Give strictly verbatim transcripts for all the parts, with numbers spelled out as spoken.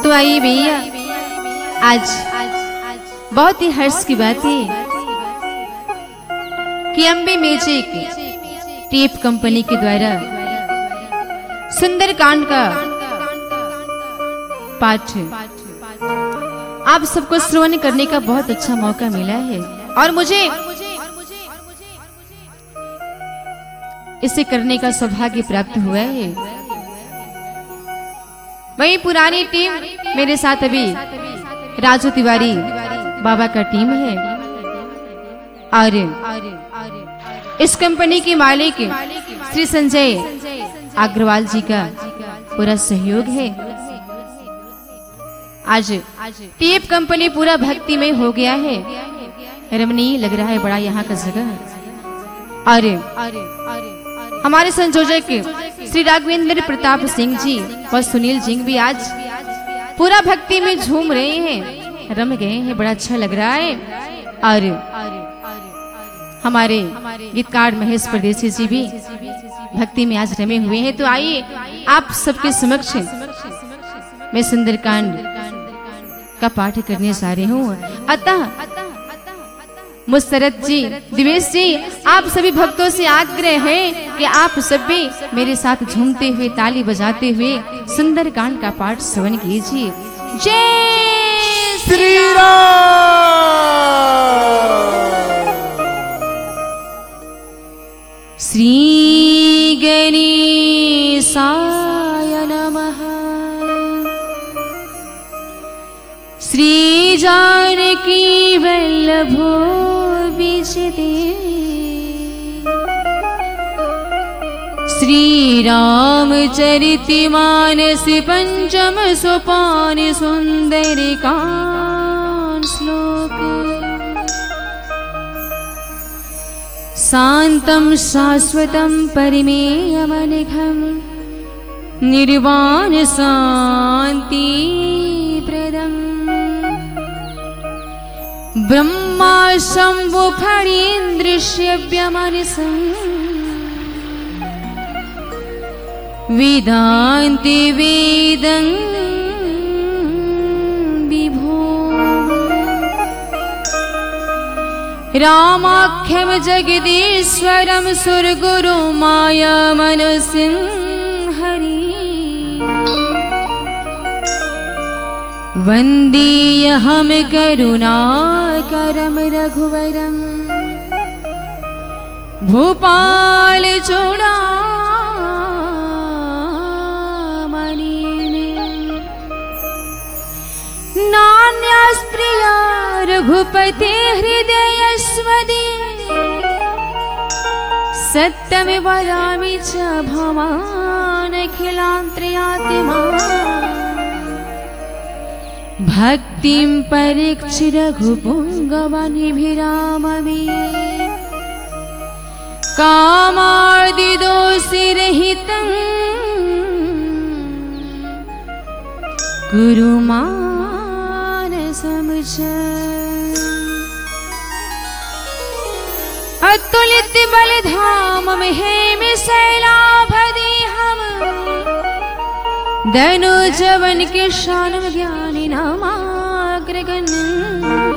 तो आइए भैया, आज बहुत ही हर्ष की बात है कि अम्बे म्यूजिक टेप कंपनी के द्वारा सुंदरकांड का पाठ आप सबको श्रवण करने का बहुत अच्छा मौका मिला है और मुझे इसे करने का सौभाग्य प्राप्त हुआ है। वही पुरानी टीम मेरे साथ अभी राजू तिवारी बाबा का टीम है और इस कंपनी के मालिक श्री संजय अग्रवाल जी का पूरा सहयोग है। आज टेप कंपनी पूरा भक्ति में हो गया है, रमणीय लग रहा है बड़ा यहाँ का जगह। और हमारे संयोजक श्री राघवेंद्र प्रताप सिंह जी और सुनील जी भी आज पूरा भक्ति में झूम रहे हैं, रम गए हैं, बड़ा अच्छा लग रहा है। और हमारे गीतकार महेश परदेसी जी भी भक्ति में आज रमे हुए हैं। तो आइए आप सबके समक्ष मैं सुंदरकांड का पाठ करने जा रही हूँ। अतः मुस्तरद जी, दिवेश जी, आप सभी भक्तों से आग्रह है कि आप सब भी मेरे साथ झूमते हुए ताली बजाते हुए सुंदरकांड का पाठ श्रवण कीजिए। जय श्री राम। श्री गणेशाय नमः। श्री जानकी वल्लभो विजयते। श्री रामचरितमानस पंचम सोपान सुंदरकांड श्लोक। शांतं शाश्वतं परिमेयमनघं निर्वाण शांति प्रदम्। ब्रह्मा शंभु फणीन्द्रश्यव्यमनसं वेदान्ति वेदं विभो। रामाख्यं जगदीश्वरं सुरगुरु माया मनसिं हरि। वन्देऽहं करुणाकरं रघुवरं भूपाल चूडामणिं। नान्यास्त्रिया रघुपते हृदयस्वदे। सत्यमेव वदामि च भवानखिलान्त्रयात्मा। भक्तिं परीक्ष रघुपुङ्गवनिभिराममे। कामादिदोषरहितं कुरु मानसं च। अतुलित बलधामं हेमशैलाभदेहम्। धनुजवन कृशानं ज्ञानिनामाग्रगण्यम्।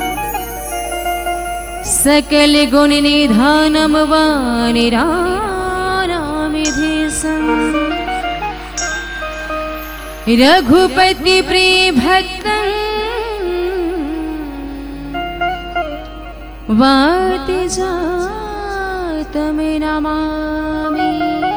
सकल गुण निधानं वानराणामिधेशम्। रघुपति प्रिय भक्तं वातजातं नमामि।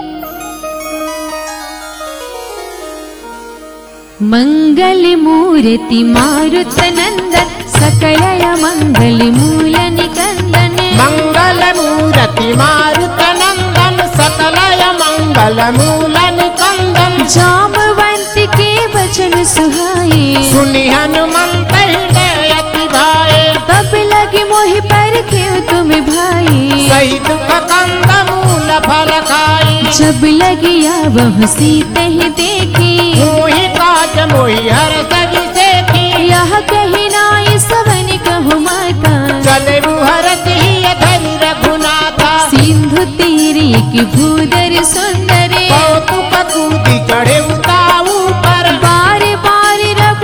मंगल मूर्ति मारुत नंदन सकलय मंगल मूल निकंदन। मंगल मूर्ति मारुत नंदन सकलय मंगल मूल निकंदन। जामवंत के वचन सुहाए सुनि हनुमंत हृदय अति भाए। तब लगे मोहि पर क्यों तुम भाई। सही दुख कंद मूल फल खाई। जब लगे आवह सीते ही देखी। मोहि काज मोहि हर सगी सेखी। यह कही नाई सवन कहु माता। चले हरत ही धरि रघुनाथा। सिंधु तीर की भूदर सुंदर। कौतुक कूदी चढ़े उताऊ पर। बार बार रघु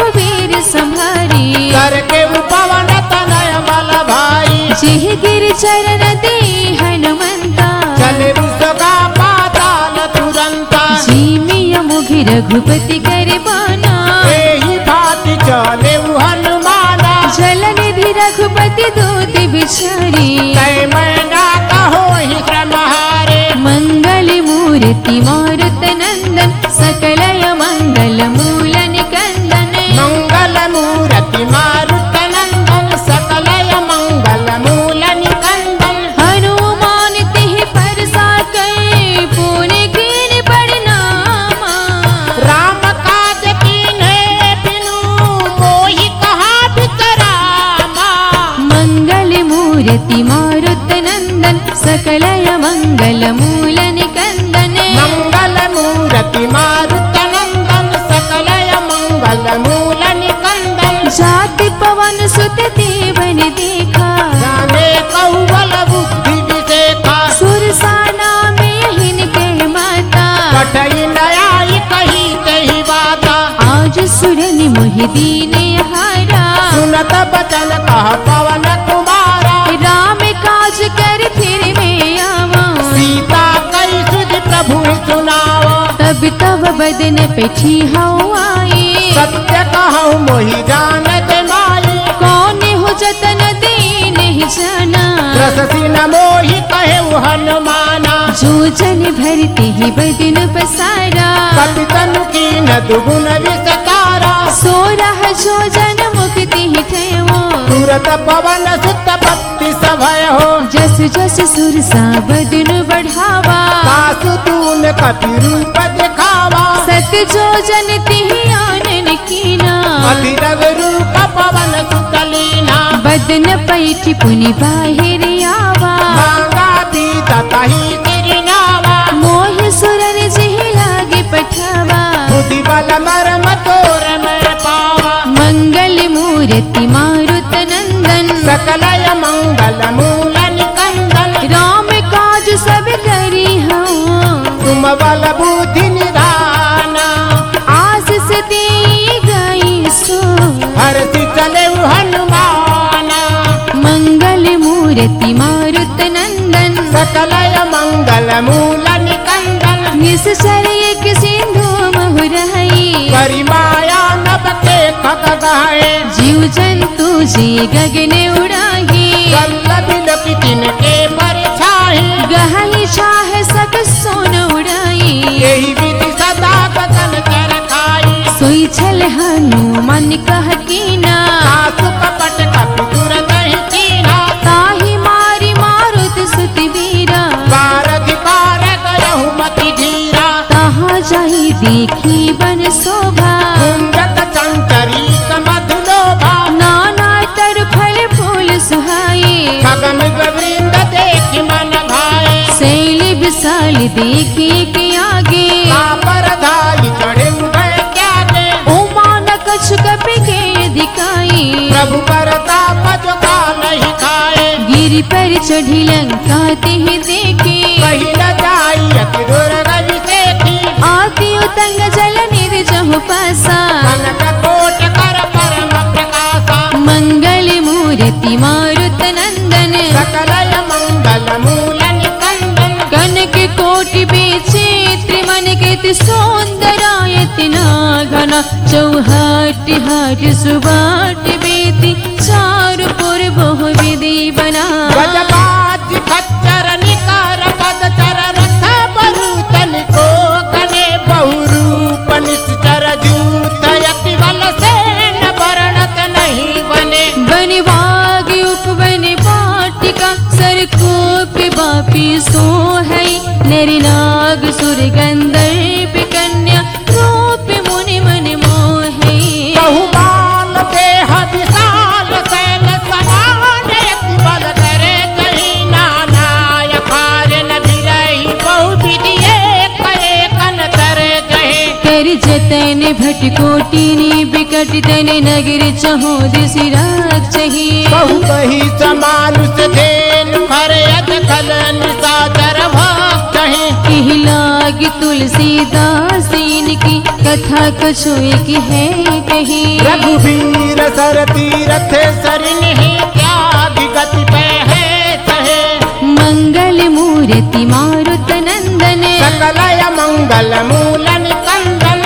योगी रघुपति कर बाना। एही भांति चले हनुमाना। जल निधि रघुपति दूत बिचारी। तय मैना कहो ही श्रमहारे। मंगल मूर्ति मारुत नंदन सकलय मंगल मूल निकंदन। मंगल मूर्ति मारुत नंदन सकलय मंगल मूल निकंदन। हनुमान तिहि परसा कै पुनि कीन प्रणामा। राम काज कीन्हे बिनु मोहि कहा बिसरामा। मंगल मूर्ति मारुत नंदन सकलय मंगल मूल निकंदन। मंगल मूर्ति मारुत नंदन सकलय मंगल मूल निकंदन। जाति पवन सुत देवन देखा। जाने कौवल बुद्धि विषेखा। सुरसाना में हिनके माता। कठई नयाई कही तही बाता। आज सुरन मोहि दीने हारा। सुनत बचन कह पवन कुमारा। राम काज कर फिर में आवा। सीता कई सुधि प्रभु सुनावा। तब तब बदन पेठी हऊ आई। सत्य कहूँ मोहि जानत माई। कौन हो जतन दे नहीं जाना। रससी न मोहि कहे हनुमाना। जो जन भरते ही बदन पसारा। कपितनु की न दुगुन विस्तारा। सो रह जो जन मुक्ति ही ठेवो। तुरत पवन सुत पत्ति सभय हो। जस जस सुरसा बदन बढ़ावा। कासु तून कपि रूप दिखावा। सत जो जन तिहि आनन कीना। अति रग रूप पवन सुत लीना। बदन पैठ पुनि बाहिर आवा। मांगा पीता तही गिरनावा। मोह सुरन जिहि लागे पठावा। बुद्धि बल मरम तोर में पावा। मंगल मूर्ति मारुत नंदन। सकलय मंगल मूल निकंदन। राम काज सब करी हूँ। तुम बल बुद्धि निधाना। आशीष दी गई सो। हरति चले हनुमाना। मंगल मूर्ति मारुत नंदन। सकलय मंगल मूल निकंदन। निश्चर एक सिंधु महु रही। करी माया नभ के खग गहे। जीव जंतु जी गगन उड़ाही। वल्लभ लोक तिनके परछाई। गहई छाह सब सोन उड़ाई। यही विधि सदा बदन कर खाई। सोई छल हनुमान कह कीना। आसु कपट कपि तुरत ही कीना। ताहि मारी मारुत सुत वीरा। बारधि पार गयहु मति धीरा। तहाँ जाहि देखी बन शोभा। कुंजक चंचरी मधुलोभा। नाना तर फल फूल सुहाई। खगन गोविंद देखि मन भाए। शैल विशाल देखी के आगे। पर धाई चढ़े उभय त्यागे। उमा न कछु कपि के दिखाई। प्रभु परताप जो काल ही खाए। गिरि पर चढ़ी लंका तिहि देखी। कही न जाई अति दुर्ग विषेखी। आति उतंग जल निर्जहु पासा। कनक कोट कर परम प्रकाशा। मंगल मूर्ति मारुत नंदन। सकलय मंगल मूल निकंदन। कनक कोटि बेचे त्रिमन के सौंदरायति नागना। चौहाट हाट सुबाट बेती। चारु पुर बहु विधि बना। गजबाज खच्चर निकार पदचर रथ बरुतन को गने बहुरूप निश्चर जूत यति बल सेन वर्णत नहीं बने। बन बाग उपवन वाटिका। सर कोप बापी सो है। नरि नाग सुर गंधर्व कन्या। रूप मुनि मन मोहे। बहुमान देह विशाल शैल समान यति बल करे कहीं नाना। यकार न भिरहि बहु विधि एक एकन तरे जहे। कर जतन भट कोटिनी बिकट तन नगर चहो दिसि राक्षही। बहु कही समानुष धेन खर यद खल निशाचर भाग कहीं। कहि लाग तुलसीदास इनकी कथा कछु एक है कही। रघुवीर सर तीरथ सरिन्हि त्याग गति पे है सहे। मंगल मूर्ति मारुत नंदन। सकलय मंगल मूल निकंदन।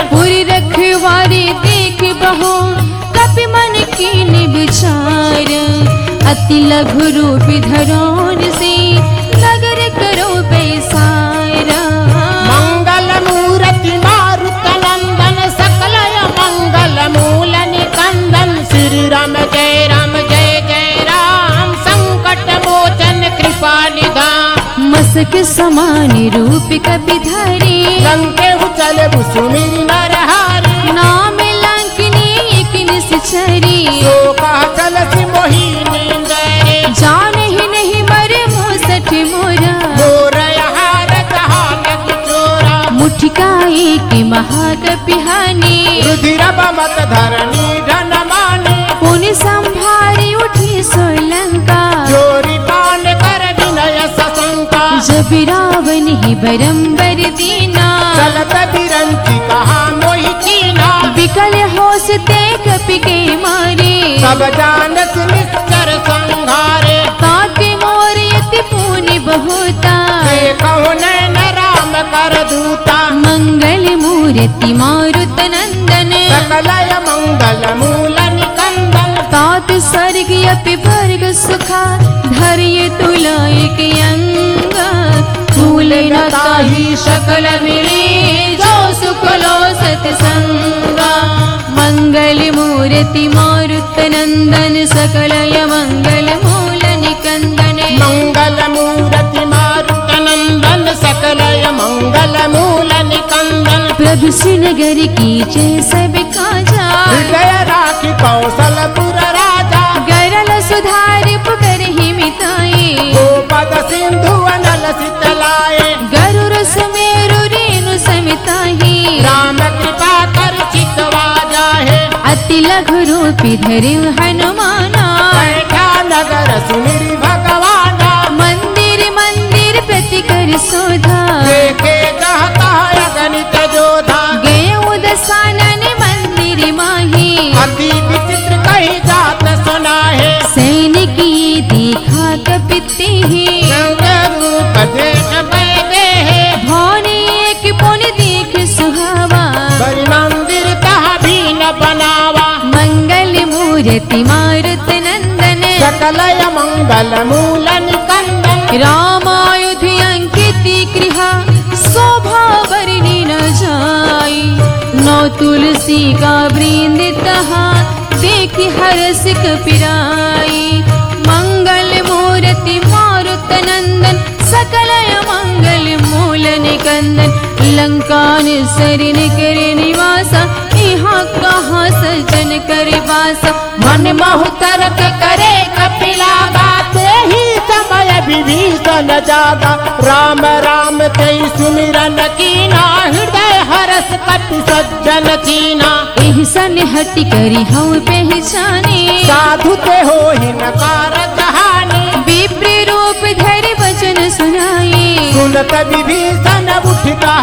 अति लघु रूप धरोन से नगर करो पैसारा। मंगल मूर्ति मारुत नंदन सकलय मंगल मूल निकंदन। श्री राम जय राम जय जय राम संकट मोचन कृपा निधान। मसक समान रूप कपिधारी लंके उचल सुमिर नरहारी। नाम लंकिनी एक निश्चरी सो कहा चलसी मोहिनी रे। जान ही नहीं मरे मोसठ मोरा मोर हार जहान चोरा। मुठिकाई के महाकपिहानी रुधिर बमत धरणी धन मानी। पुनि संभारी उठी सोलंका चोरी पान कर विनय सशंका। जब रावण ही बरंबर दीना चलत बिरंची कहा मोहि कीना। विकल होसते कपि के मारे सब जानत निश्चर संघारे। काके मोर यति पुनि बहुता देखो नैन राम कर दूता। मंगल मूर्ति मारुत नंदन सकलय मंगल मूल निकंदन। तात स्वर्ग अपि वर्ग सुखा धैर्य तुलायक अंग। फूल न ताहि सकल मिले जो सुख लो सतसंगा। मंगल मूर्ति मारुत नंदन सकलय मंगल मूल निकंदन। मंगल मूर्ति मारुत नंदन सकलय मंगल मूल निकंदन। प्रभु श्रीनगर की जय सब काजा हृदय राखी कौशलपुर राजा। गरल सुधार पुकर ही मिताए गोपद सिंधु अनल शीतलाए। गरुर सुमेरु रेणु समिताही राम कृपा कर चितवा जाहे। अति लघु रूपी धरि हनुमाना बैठा नगर सुमिरि भगवाना। मंदिर मंदिर प्रति कर शोधा देखे कहता अगणित जोधा। गए उदसानन मंदिर माही अति विचित्र कही जात सुना है। सैनिक ये देखा कपिते ही रूप देख बैठे है। भौने एक पुन देख सुहावा बड़ी मंदिर तहा भी न बनावा। मंगल मूर्ति मारुत नंदन सकलय मंगल मूल निकंदन। रामायुध अंकित गृहा शोभा वर्णि न जाई। नौ तुलसी का वृंद तहा देखि हर्ष कपिराई। मंगल मूर्ति मारुत नंदन सकलय मंगल मूल निकंदन। लंका सरिन कर निवासा यहाँ कहाँ सज्जन कर वासा। मन महुतर करे कपिला गाते ही समय विभीषण जागा। राम राम तेई सुमिरन कीना। हृदय हरस कपि सज्जन चीना। एहि सन हटि करी हऊँ पहचाने साधु ते हो ही नकार कहानी। विप्र रूप धरि वचन सुनाए सुनत विभीषण उठ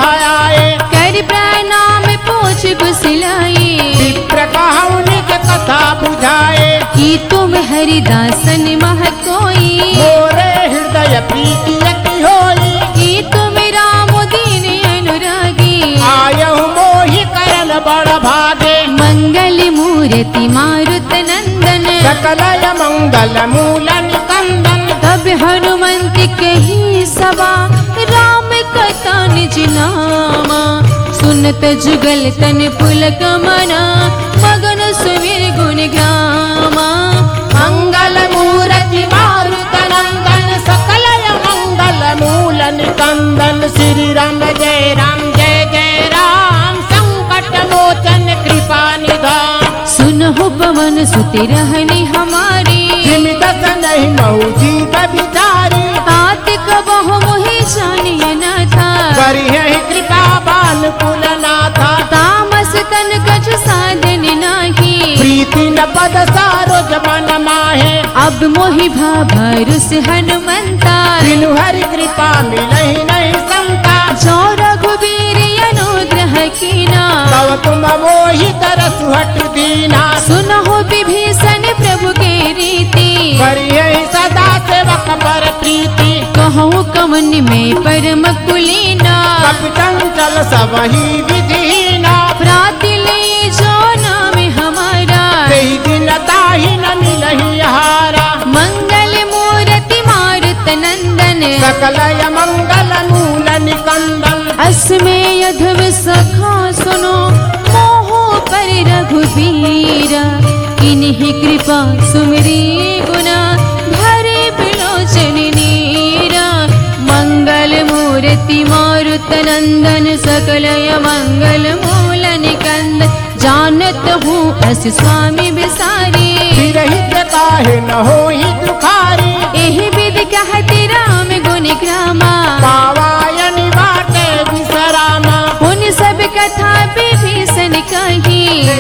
आए। कर प्रणाम पोछ कुशलाए। विप्र कहु निज कथा बुझाए। कि तुम हरिदासन मह कोई मोरे हृदय प्रीति अति होई। कि तुम राम दीन अनुरागी आयहु मोहि करन बड़ भागे। मंगल मूर्ति मारुत नंदन सकलय मंगल मूल निकंदन। तब हनुमंत कही सभा राम कथा निज नामा। सुनत जुगल तन पुलक मना मगन सुमिर गुण गामा। मंगल मूर्ति मारुत नंदन सकलय मंगल मूल निकंदन। श्री राम जय राम जय जय राम संकट मोचन कृपा निधान। सुनहु पवन सुत रहनी हमारी जिम दस नहीं महु जीव बिचारी। तात कबहु मोहि जानिय न था करी है कृपा बान कुल नाथा। तामस तन कछ साधन नाही प्रीति न पद सारो जमन माहे। अब मोहि भाभरुस हनुमंता बिनु हरि कृपा मिलहि नहीं शंका। जो रघुबीर अनुग्रह कीना तव तुम मोहि तरस हट दीना। सुनहु विभीषण प्रभु के रीति करिए सदा सेवक पर प्रीति। कहूँ कवन में परम कुलीना कपि चंचल सब ही विधीना। प्राति ले जो नाम हमारा तेहि दिन ताहि न मिलहि हारा। मंगल नंदन सकलय मंगल मूल निकंदन अस्मेय अधव सखा सुनो मोह पर रघुबीरा इन्हीं कृपा सुमरी गुना भरे बिलोचन नीरा मंगल मूर्ति मारुत नंदन सकलय मंगल मूल निकंद जानत हूँ अस स्वामी बिसारी विरहित काहे न होहि दुखारी एहि विधि कहते राम गुण ग्रामा पावायनि बाटे विसरामा उन सब कथा विभीषण कही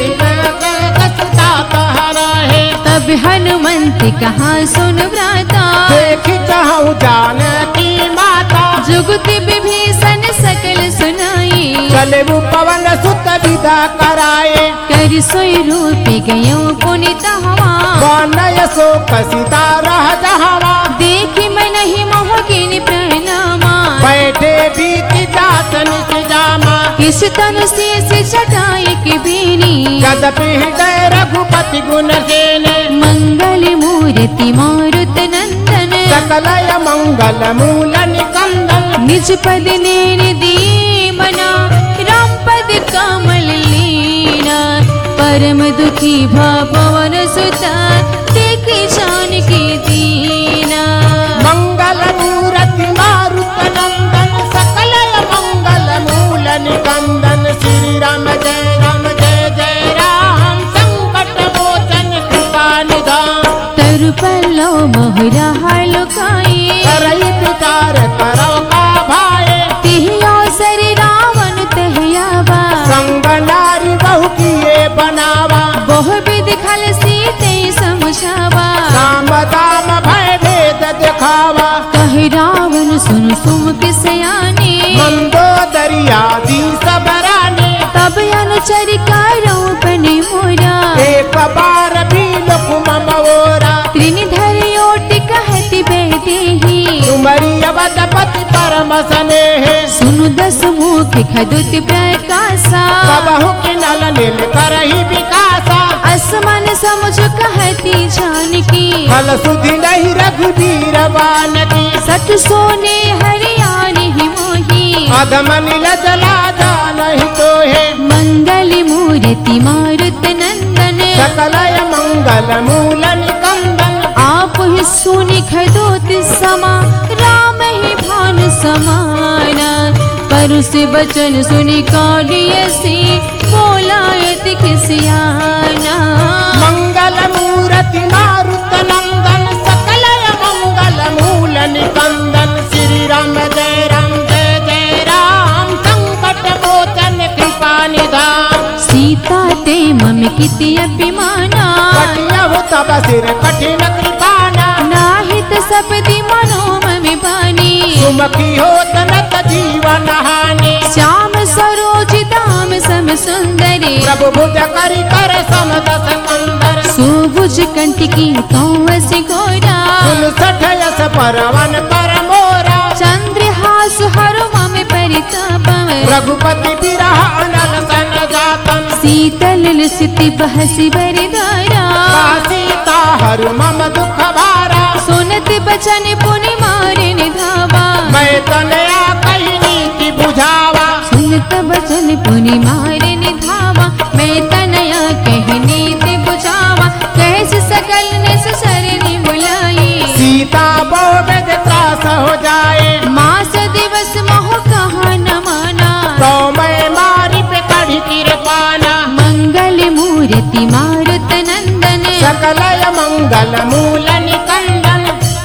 तब हनुमंत कहा सुन व्राता देखी चाहूं जानकी माता जुगति विभीषण सकल सुनाई चले वो पवन सुत विदा कराए कर सोई रूप गयो पुनित हवा बनय सो कसिता रह जहवा देखी मन ही मोहकिन प्रणामा बैठे बीती जात निज जामा किस तनु शेष जटाई की बीनी कदपि हृदय रघुपति गुण सेने मंगल मूर्ति मारुत नंदन सकलय मंगल मूल निकंदन निज पद नेन दीमना राम पद कमल लीना परम दुखी भवन सुता देखी जानकी दीना मंगल मूर्ति मारुत नंदन सकलय मंगल मूल निकंदन श्री राम जय राम जय जय राम संकट मोचन कृपा निधान तरु पल्लो मोहरा हलुकाई करई विचार करो का भाए तिहि अवसर रावण तहयावा संग नारी बहु किए बनावा बहु विधि खल सीते समझावा राम दाम भय भेद दिखावा कहे रावण सुन सुमुख सयाने मंदोदरिया दी सबराने तब अनुचर करो बने मोरा एक बार भी लुकुम मोरा त्रिनिधर ओट कहती बेदेही तुमरी अवदपति परम स्नेह सुनु दस मुख खदुत प्रकाशा कबहु किनल नील करही विकासा असमान समुझ कहती जानकी फल सुधि नहीं रघुबीर बानकी सठ सोने हरियाणी ही मोही अधम नील जला नहीं तो है मंगल मूर्ति मारुत नंदन सकलय मंगल मूल निकंदन आप ही सुनि खदोत समा राम ही भान समाना परुष बचन सुनि कालियसी बोलायत खिसियाना मंगल मूर्ति मारुत नंदन सकलय मंगल मूल निकंदन श्री राम जय राम जय जय राम संकट मोचन कृपा निधान सीता ते मम किति अभिमाना कटिया हो तब सिर कठिन कृपाना नाहित सपदि मनो मम बानी सुमखी हो तनत जीवन हानि श्याम सरोज दाम सम सुंदरी प्रभु भुज करि कर समदस कंदर सुभुज कंटकी कौवस घोड़ा सुन सठयस परवन कर मोरा चंद्रहास हर मम परितापम रघुपति बिरह अनल सन जातम शीतल लुसिति बहसी बरदारा सीता हरु मम दुख भारा सुनत बचन पुनि मारे निधावा मैं तनया कही नीति बुझावा सुनत बचन पुनि मारे निधावा मैं तनया कहनी ते बुझावा कैसे सकल ने ससरनी बुलाई सीता बहु त्रास हो जाए मास दिवस मोह कहा न माना तो मैं मारी पे कढ़ी कृपाना मंगल मूर्ति मारुत नंदन सकलय मंगल मूल निकंदन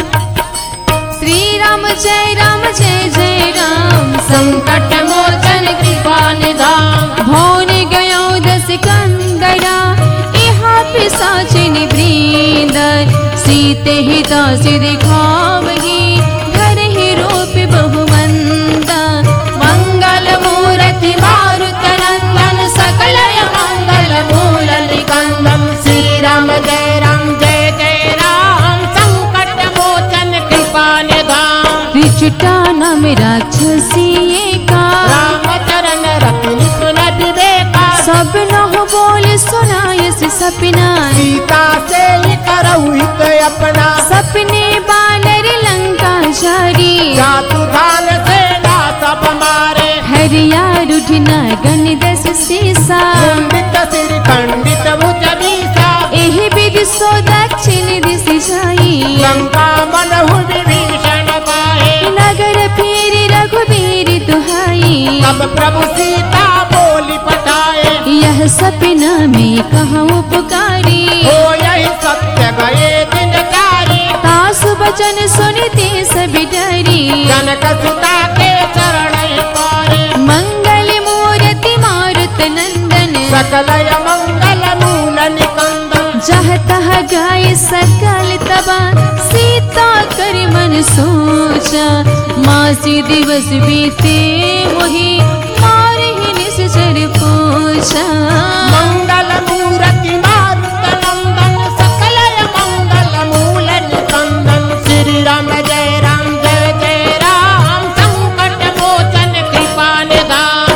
श्री राम जय राम जय जय राम संकट मोचन कृपा निधान भौन गयो दस कंदरा इहा पिशाचिन वृंद सीते ही दास दिखावही घर ही रूप बहुमंदा मंगल मूर्ति मारुत नंदन सकलय मंगल मूल निकंदन श्री राम जय राम जय जय राम संकट मोचन कृपा निधान त्रिचटा नाम राक्षसी का रामचरण रत्न सुन विवेका सब नह बोल सुनायस सपना सीता से ही करऊ हित अपना सपने बानर लंका दस सीसा मुंडित सिर खंडित भुज बीसा एहि विधि सो दक्षिण दिश जाई लंका मनहु विभीषण पाए नगर फिर रघुबीर दुहाई तब प्रभु सीता बोली पठाए यह सपना में कहूँ पुकारी हो यही सत्य गए दिन जारी तासु वचन सुनते सब डरी जनक सुता के चरण पारे मंगल मूर्ति मारुत नंदन सकलय मंगल मूल निकंदन जह तह गाय सकल तबा सीता कर मन सोचा मासी दिवस बीते मोहि मारे ही निश्चर पूछा मंगल मूर्ति मारुत नंदन सकलय मंगल मूल निकंदन श्री राम जय राम जय जय राम संकट मोचन कृपा निधान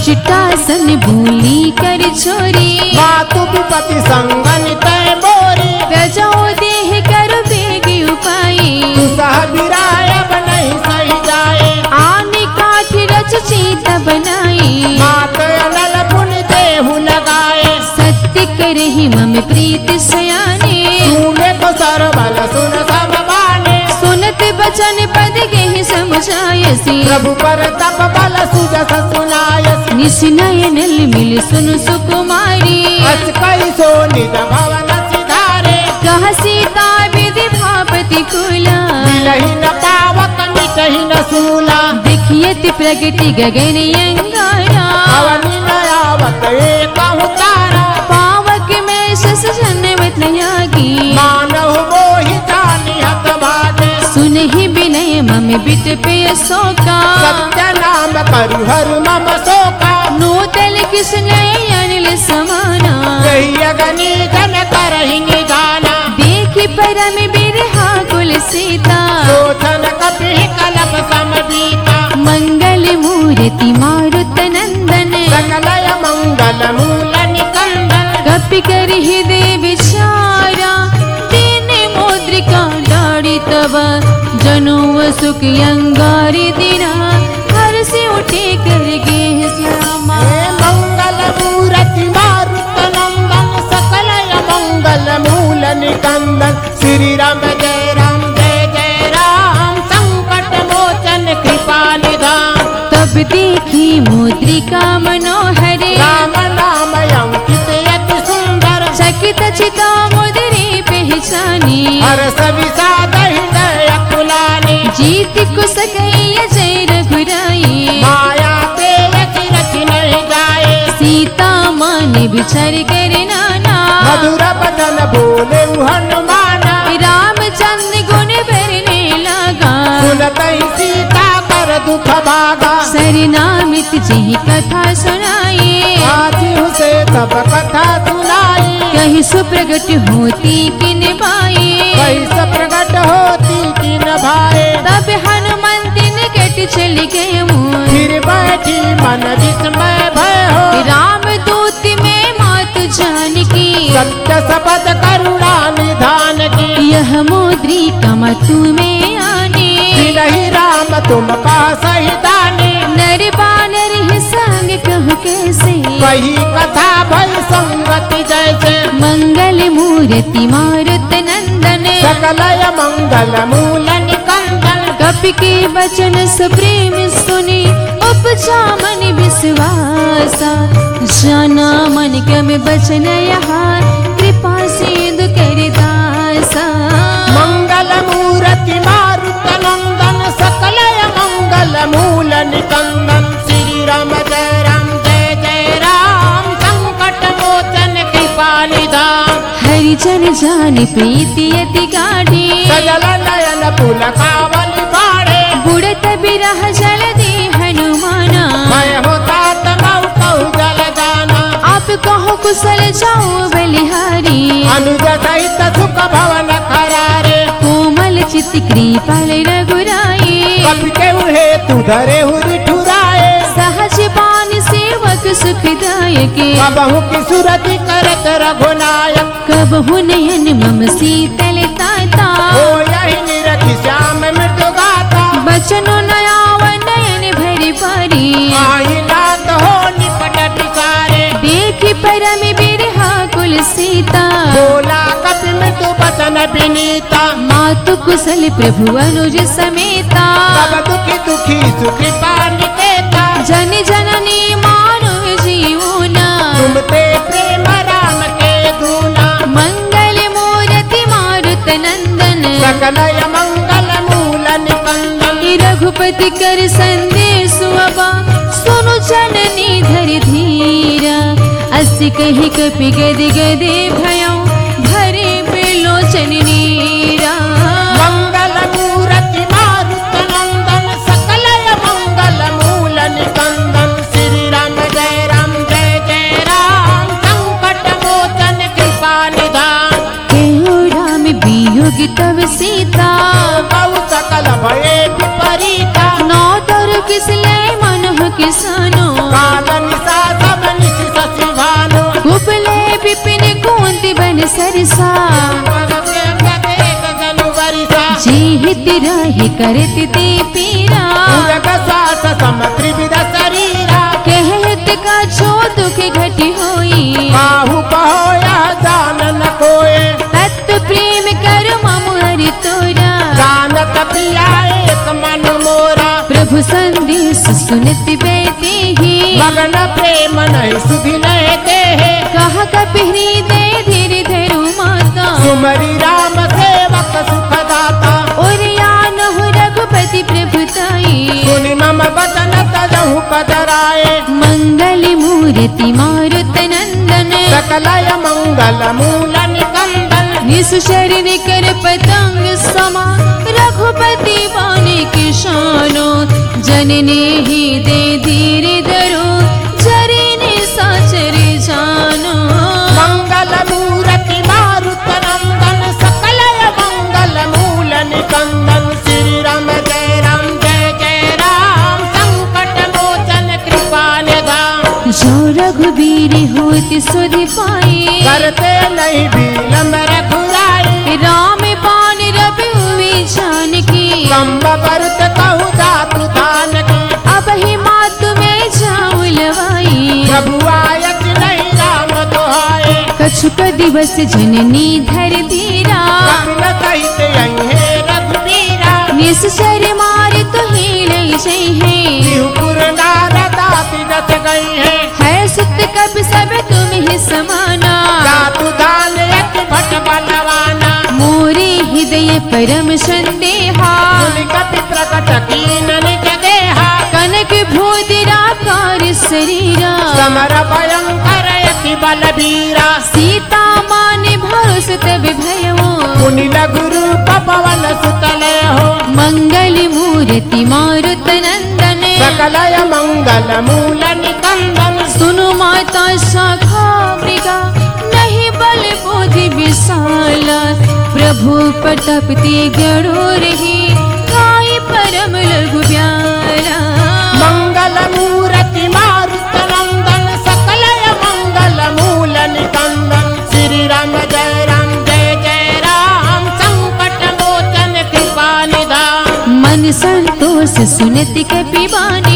विजटासन भूली कर छोरी मातु विपति संगन तय मोरी प्रजाओ देह कर बेग उपाई सह विराय अब नहीं सही जाए आने काठ रच चीत बनाई मात अनल पुन देहु लगाए सत्य करहि मम प्रीत सयाने सुने तो सरबल सुन सब बाने सुनत बचन पद गेहि समझायसी प्रभु पर तप बल सुजस सुनायस निशिनयन मिल सुन सुकुमारी अस कई सो निज भवन सिधारे कह सीता विधि भापति कुला मिलहि न पावक मिटहि न सूला देखियत प्रगति गगन अंगारा अवनि न आवत एकहु तारा पावक में शस जन्मत नयागी मानहु मोहि जानि हत भागे सुनहि विनय मम बित पे शोका सत्य नाम करु हरु मम शोका नूतल कृष्ण अनिल समाना यही अगनी जन करहि निधाना देखि परम बिरहा कुल सीता शोधन कपि कलप समदीता मंगल मूर्ति मारुत नंदन सकलय मंगल मूल निकंदन कपि कर हृदय विचारा तीन मुद्रिका डाड़ी तब जनु सुख अंगारी दिना हर से उठे कर गे श्यामा हे मंगल मूर्ति मारुत नंदन सकलय मंगल मूल निकंदन श्री राम जय राम जय जय राम संकट मोचन कृपा निधान तब देखी मुद्रिका मनोहरे राम नाम अंकित अति सुंदर चकित चिता मुद्री पहचानी हर सभी साधहि दय कुलानी जीत कुसकैया जय रघुराई माया ते रचि रचि नहीं जाए सीता मान बिछर कर नाना मधुर बदन बोले हनुमाना रामचंद्र गुण भरने लगा सुनतहि सीता कर दुख भागा सरनामित जही कथा सुनाई आदि से सब कथा सुनाई कहीं सुप्रगट होती कि निभाई कैसे प्रकट होती कि न भाए तब हनुमंत निकट चल गए मोर फिर बैठी मन विस्मय भय हो राम दूत में मात जानकी सत्य शपथ करुणा निधान की यह मुद्रिका मतु में आने नहीं राम तुम पास ही दानी नर बानर ही संग कहु कैसे वही कथा भई संगति जैसे मंगल मूर्ति मारुत नंदन सकलय मंगल मूल निकंदन कपि के वचन सुप्रेम सुनि उपजा मन विश्वासा जाना मन कम बचन यहाँ कृपा सिंधु कर दासा मंगल मूर्ति मारुत नंदन सकलय मंगल मूल निकंदन श्री राम जय राम जय जय राम संकट मोचन कृपा निधान हरिजन जान प्रीति अति गाढ़ी सजल नयन पुल कावल बाड़े बुढ़त बिरह जल दे हनुमाना मैं होता तमऊ कहु जल जाना आप कहो कुशल जाओ बलिहारी अनुज सहित सुख भवन खरारे कोमल चित कृपाल रघुराई कपि के उहे तू धरे हुरी ठुराए सहज बान सेवक सुखदायक कबहु की सुरति करत रघुनायक कबहु नयन मम शीतल ताता हो यही निरखि श्याम मृत्यु गाता बचनो नया नयन भरि पारी आई नाथ हो निपट कुशल सीता, बोला कपि मृदु बचन विनीता, मातु कुशल प्रभु अनुज समेता, सब दुखी दुखी सुखी पानी देता, जन जननी मानव जीवना, तुम ते प्रेम राम के दूना, मंगल मूर्ति मारुत नंदन, सकलय मंगल मूल निकंदन, रघुपति कर संदेश अबा, सुनु जननी धर धीरा, असी कही कपि गदि गदे भयो, भरे बिलोचन नीरा। मंगल मूर्ति मारुत नंदन, सकलय मंगल मूल निकंदन, श्री राम जय राम जय जय राम, संकट मोचन कृपा निधान, केहू राम वियोग तव सीता, बहु सकल भये विपरीता, नौ तरु किसले मनहु किसानो, काल निशा सब निशि शशि भानु, कुबले विपिन कुंती बन सरसा, गगनु बरिसा, जीहित राहि करत ते पीरा, जग स्वास सम त्रिविध शरीरा, कहत का छो दुख घटी होई, काहू कहो यह जान न कोय, तत्व प्रेम कर मम हरि तोरा, जानत पिया एक मन मोरा, प्रभु संदेश सुनत बैते ही, मगन प्रेम नहीं सुधि नहीं दे, कहा कपि हृदय धीरे धरु माता, सुमरि राम सेवक सुख दाता, और यान हो रघुपति प्रभुताई, सुनि मम बचन तजहु पदराए, मंगल मूर्ति मारुत नंदन, सकलय मंगल मूल निकंदन, निस शरीर कर पतंग समा, रघुपति बाने किशानो, जनने ही दे धीरे धरो, जरे ने साचर जानो। मंगल मूर्ति मारुत नंदन, सकलय मंगल मूल निकंदन, श्री राम जय राम जय जय राम, संकट मोचन कृपा निधान, जो रघुबीर होत सुध पाए, करते नहीं विलंब रघुराई, राम पान रवि हुई जानकी, कम्ब बरत कहु जातु दान की, अब ही मातु में जाऊं लवाई, प्रभु आयत नहीं राम दोहाए, कछुक दिवस जननी धर धीरा, कपिल सहित यहीं है रघुबीरा, निश्चर मार तो ही लई जई है, शिवपुर नारदा तिरथ गई है, है सुत कब सब तुम ही समाना, जातु दान यति भट बलवाना, मोरे हृदय परम संदेहा, सुनि कपि प्रकट कीन निज देहा, कनक भूदिराकार शरीरा, समर भयंकर यति बलबीरा, सीता माने भरोस तब भयो, मुनि लघु रूप पवन सुतले हो, मंगल मूर्ति मारुत नंदन, सकलय मंगल मूल निकंदन, सुनु माता शाखा मृगा, नहीं बल बोधि विशाला, प्रभु प्रतापति गणो रही, खाई परम लघु प्यारा। मंगल मूर्ति मारुत नंदन, सकलय मंगल मूल निकंदन, श्री राम जय राम जय जय राम, संकट मोचन कृपा निधान, मन संतोष सुनति कपि बानी,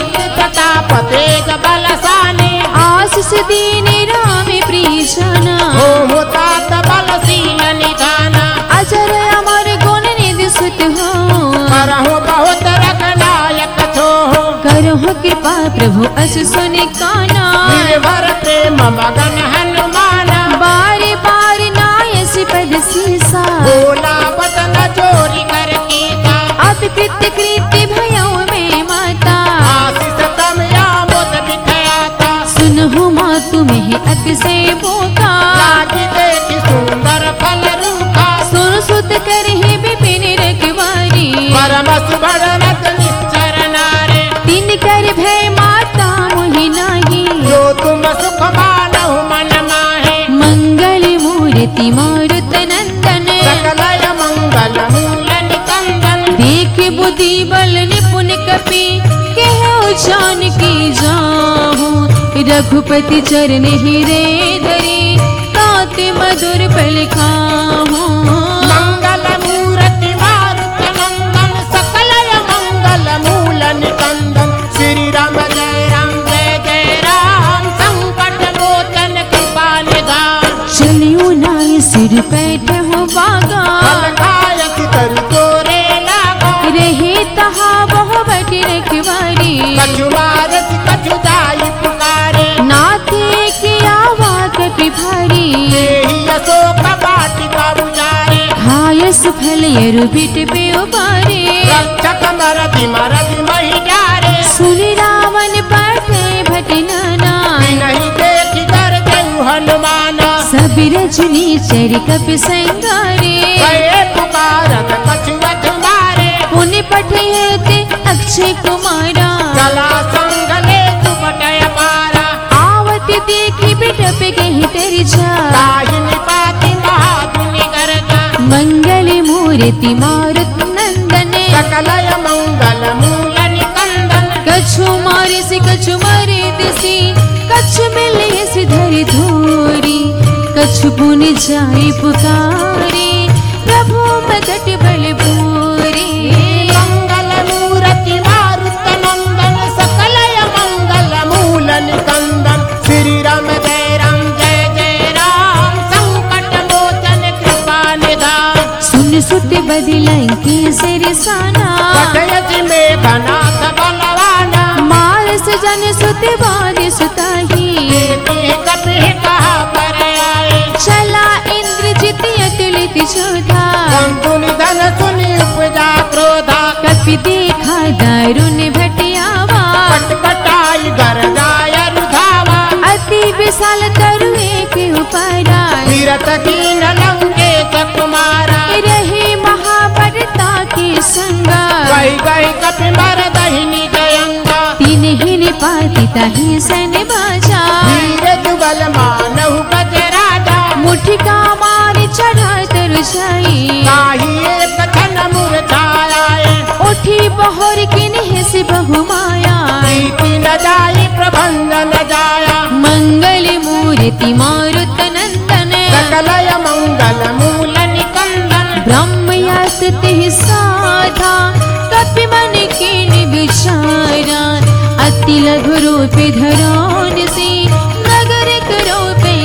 प्रताप तेज बलशानी, आशीष दीने राम प्रिय जना, हो तात बलशील निधाना, अजर अमर गुण निधि सुत हो, करहु बहुत रखनायक छो, करहु कृपा प्रभु अस सुनि काना, निर्भर प्रेम मगन हनुमाना, बार बार नायस पद सीसा, बोला बचन चोरी कर कीसा, अब कृत्य कृत्य भयो में माता, आशीष तम यामोद बिखयाता, सुनहु माँ तुम्हें अतिशय भूखा, लागी देखि सुंदर फल रूखा, सुन सुत कर ही विपिन रखवारी, परम सुभरनत निश्चर नारे, तीन कर भय माता मोहि नाही, जो तुम सुख मानहु मन माहे, मंगल मूर्ति मारुत नंदन, सकलय मंगल मूल निकंदन, देख बुद्धि बल निपुण कपि, कहो जानकी जाहू, रघुपति चरण हिरे धरे, ताते मधुर पल खाहू। मंगल मूर्ति मारुत नंदन, सकलय मंगल मूल निकंदन, श्री राम जय राम जय जय राम, संकट मोचन कृपा निधान, सुफल यरु बिट पे उबारे रक्षक मरति मरति मही डारे सुनि रावण बैठे भटनाना नहीं देखी कर देहु हनुमान सबी रजनी चर कप संगारे गए पुकारत कछुवत मारे पुनि पठयते अक्षय कुमारा कला संग ले दुपटय पारा आवत देखी बिटप गही तर जा दाहिनी पाति महादुनि गर्जा मंगल मूर्ति मारुत नंदन सकलय मंगल मूल निकंदन कछु मारे से कछु मारे दिसी कछु मिले से धरि धूरी कछु पुनि जाए पुकारे प्रभु मदट बल भूरी मंगल मूर्ति मारुत नंदन सकलय मंगल मूल निकंदन श्री राम जय राम जय जय राम संकट मोचन कृपा निधान सुन सुत बदलंकी सिरसाना पठयति मेघनाथ बलवाना मारस जन सुत बाद सुताही देवी कपिहि कहा पर आए चला इंद्रजित अतुलित जोधा कंतु निधन सुनि उपजा क्रोधा कपि देखा दारुण भटियावा पटपटाई गरजाय रुधावा अति विशाल तरु एक उपारा तीरथ कीन लंकेश कुमारा रहे महाभरता के संगा गई गई कपि मर दहिनी जयंगा तीन ही निपाति ताहि सन बाजा धीरे जुगल मानहु गज राजा मुठिका मारी चढ़ा तरु जाई ताहि एक क्षण मूर्छाए उठी बहोर किन्ह से बहुमाया प्रीति न जाई प्रबंध न जाया मंगल मूर्ति मारुत नंदन सकलय मंगल मूल निकंदन ब्रह्मयात तिह साधा कपि मन के विचारा अति लघु रूप धरान से नगर करो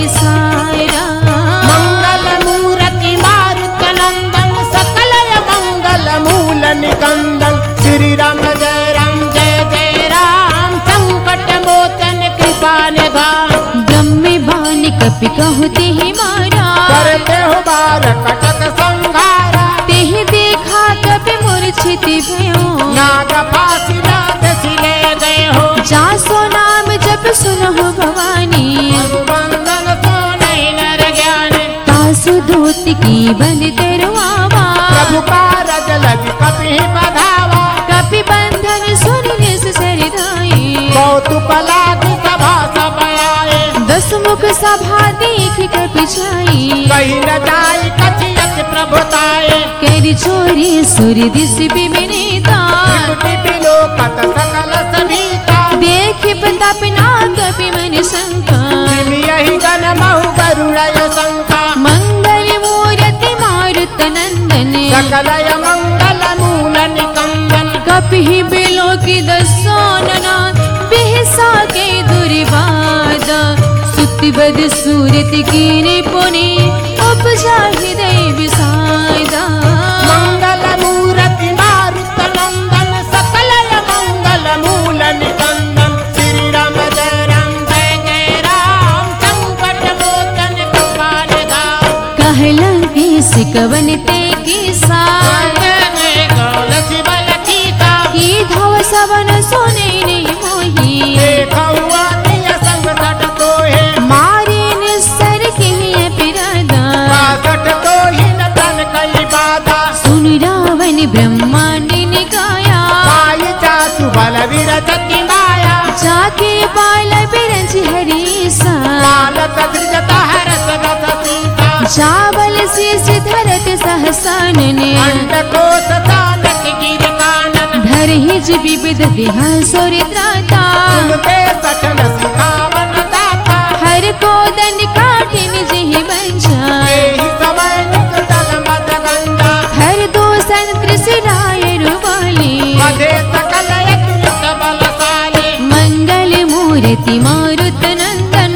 पैसारा मंगल मूर्ति मारुत नंदन सकलय मंगल मूल निकंदन श्री राम जय राम जय जय राम संकट मोचन कृपा निधान ब्रह्म बाण कपि कहु तिहि मारा करते हो बार कटक संघारा तिहि देखा कपि मूर्छित भयो नाग फांसी नाग सिले गए हो जासो नाम जप सुनहु भवानी बंधन सो नहीं नर ज्ञान तासु दूत की बंद तरुआवा प्रभु कारज लगी कपि बधावा कपि बंधन सुन निस सर धाई कौतुक लागी सभा सब आए दस मुख सभा देख कपि छाई कहीं न जाई कछियत प्रभुताए कर चोरी सूर्य दिस बिमिनेता त्रिकुटी बिलोकत सकल सभीता देख प्रताप ना कपि मन शंका यही गण महु गरुड़य शंका मंगल मूर्ति मारुत नंदन सकलय मंगल मूल निकंदन कपि बिलो की दसानना बिहसा के दुर्वाद सुतबद सूरत कीने पुनि उपजा हृदय विषादा मंगल मूर्ति मारुत नंदन सकलय मंगल मूल निकंदन श्री राम जय राम जय जय राम संकट मोचन कृपा निधान कहलन के सिकवन ते की सार की धव सवन सोने नहीं मोही मारे निस्सर के पिरादा सुन रावण ब्रह्मांड निकाया जाके बाल बिरंज हरीसा चावल शीश धरत सहसान ने धर हिज विविध देहा सोर त्राता हर को दन काटे निज ही बंजा हर दो संत्र सिराय रुवाली मंगल मूर्ति मारुत नंदन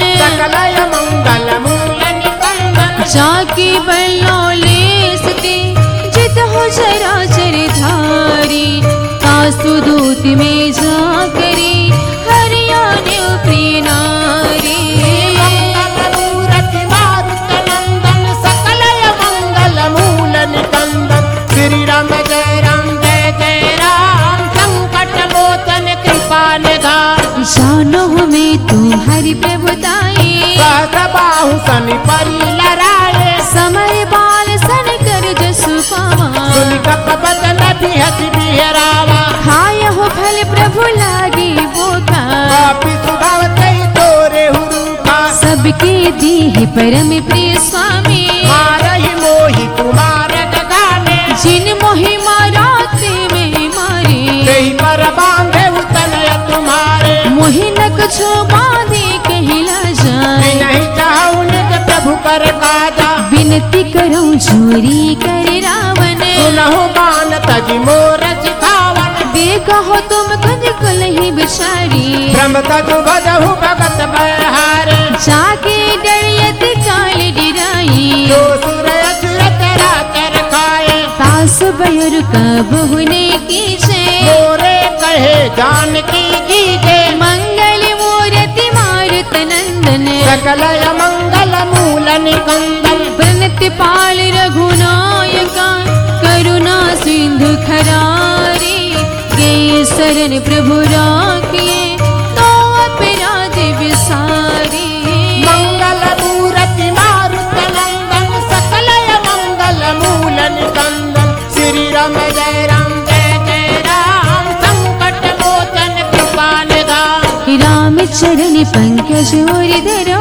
जाके बल्लो लेसते जित हो चराचर धारी तासु दूत में जा करे हरियाणे प्रिय नारी सकलय मंगल मूल निकंदन जमी परी लराए समय बाल सन कर जसु पावा सुन कप बदन बिहस बिहरावा खाय हो फल प्रभु लागी बोका पापी स्वभाव तई तोरे हुरूखा सबके दीह परम प्रिय स्वामी मारही मोहि तुम्हार गाने जिन मोहि माराते में मारे तेहि पर बांधे तनय तुम्हारे मोहि न कछो बांधे कहला जाए नहीं चाहूं निज प्रभु कर काजा विनती करूं चोरी कर रावण सुनहु बान तजी मोर सिखावन देखा हो तुम कुछ कुल ही बिचारी ब्रह्म तजु भजहु भगत बहारे जाके डरियत काल डिराई जो सुर असुर तेरा कर खाए सास बयर का बहुने की मोरे कहे जानकी गीते मंगल मूर्ति मारुत नंदन सकल मंगल मूल निकंदन प्रणति पाल रघुनायका करुणा सिंधु खरारे गे शरण प्रभु राखिए तो अपराध विसारे मंगल मूर्ति मारुत नंदन सकल मंगल मूल निकंदन श्री राम जय राम जय जय राम संकट मोचन कृपा निधान राम चरण पंकज और धरो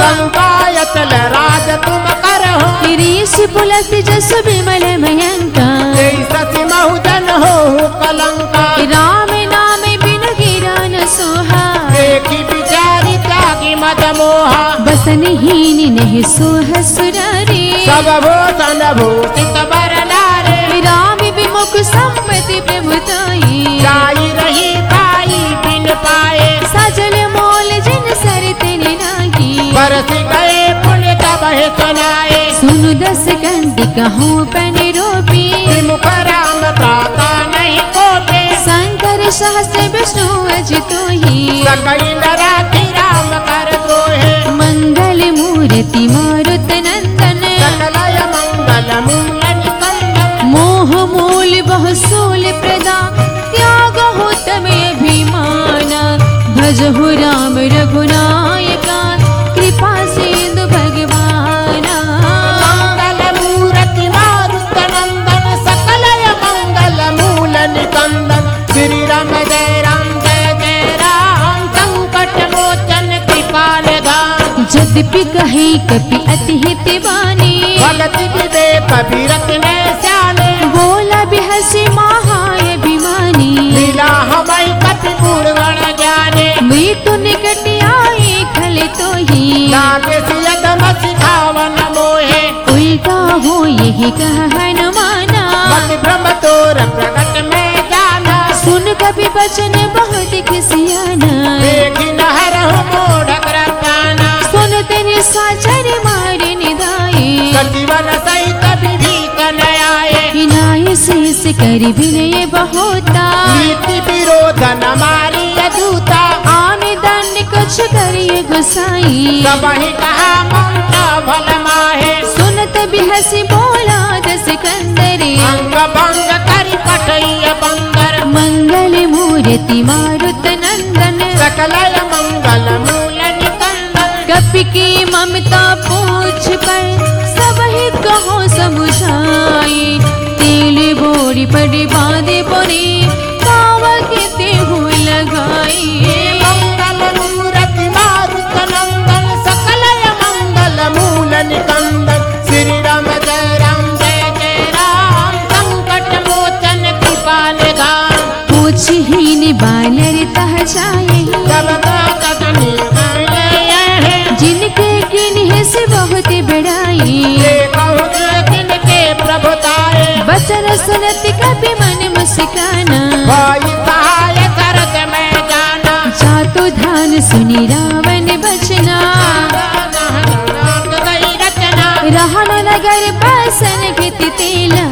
गंगायत राज तुम करहो ऋषि पुलस जस विमल मयंका सति महुजन हो कलंका राम नाम बिन गिरा न सोहा देखी बिचारी त्यागी मद मोहा बसन हीन नहीं सोह सुरारे सब भूषण भूषित बरनारे राम विमुख सम्मति प्रभुताई जाई रही पाई बिन पाए सजल मोल जन सरित नागी बरस गए पुण्य तब है सुनाए सुनु दस कंति कहूँ पन रोपी मुख राम ताका नहीं कोपे शंकर सहस्र विष्णु अजितो ही सकई नराधि राम कर दोहे मंगल मूर्ति मारुत नंदन सकलय मंगल मूल निकंदन मोह मूल बहुसूल प्रदा त्याग हो तमें अभिमाना भजहु राम रघुनायका कृपा सिंधु भगवाना मंगल मूर्ति मारुत नंदन सकलय मंगल मूल निकंदन श्री राम जय राम जय जय राम संकट मोचन कृपा निधान यद्यपि कहे कपि अति हित बानी भगति विवेक विरत ने श्याने बोला बिहसी महाय अभिमानी लीला हमाई कपि पूर्वण जाने मृत्यु निकट आए खल तो ही लागे सियद मसिखावन मोहे उल्टा हो यही कह हनुमाना मति भ्रम तोर प्रकट में जाना सुन कभी बचन बहुत खिसियाना देखी नहर मोढ़ ग्रताना सुन तेरे साचर मारे निदाए सजीवन सहित विभीषण आए विनाय शेष कर विनय बहुता नीति विरोधन मारी अजूता आने दंड कुछ करिए गुसाई सबहि कहा ममता भल माहे सुनत बिहसी बोला दस कंदरे अंग भंग करि पठैय बंदर मंगल मूर्ति मारुत नंदन सकलय मंगल मूल निकंदन कपि की ममता पूछ पर सब ही कहो समुझाई तेल बोरी पड़े बांधे बोरी कावा के तेहु लगाई मंगल मूर्ति मारुत नंदन सकलय मंगल मूल निकंदन श्री राम जय राम जय जय राम संकट मोचन कृपा निधान पूछ हीन बानर तह जाए जिनके किन्हीं से बहुत बड़ाई बचन सुनत कभी मन मुस्काना जातो धान सुनी रावण बचना रहन नगर बसन गति तेला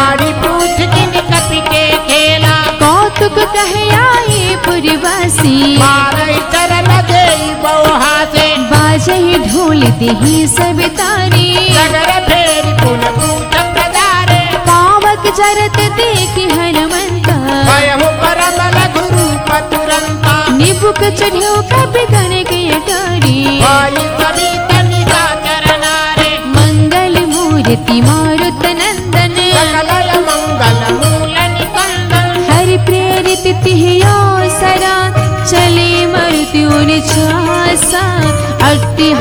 कौतुक कहे आए पुरवासी बाजे ढोल देही सब तारी पावक जरत देखी हनुमंता निबुक चढ़ो कभी गण के अटारी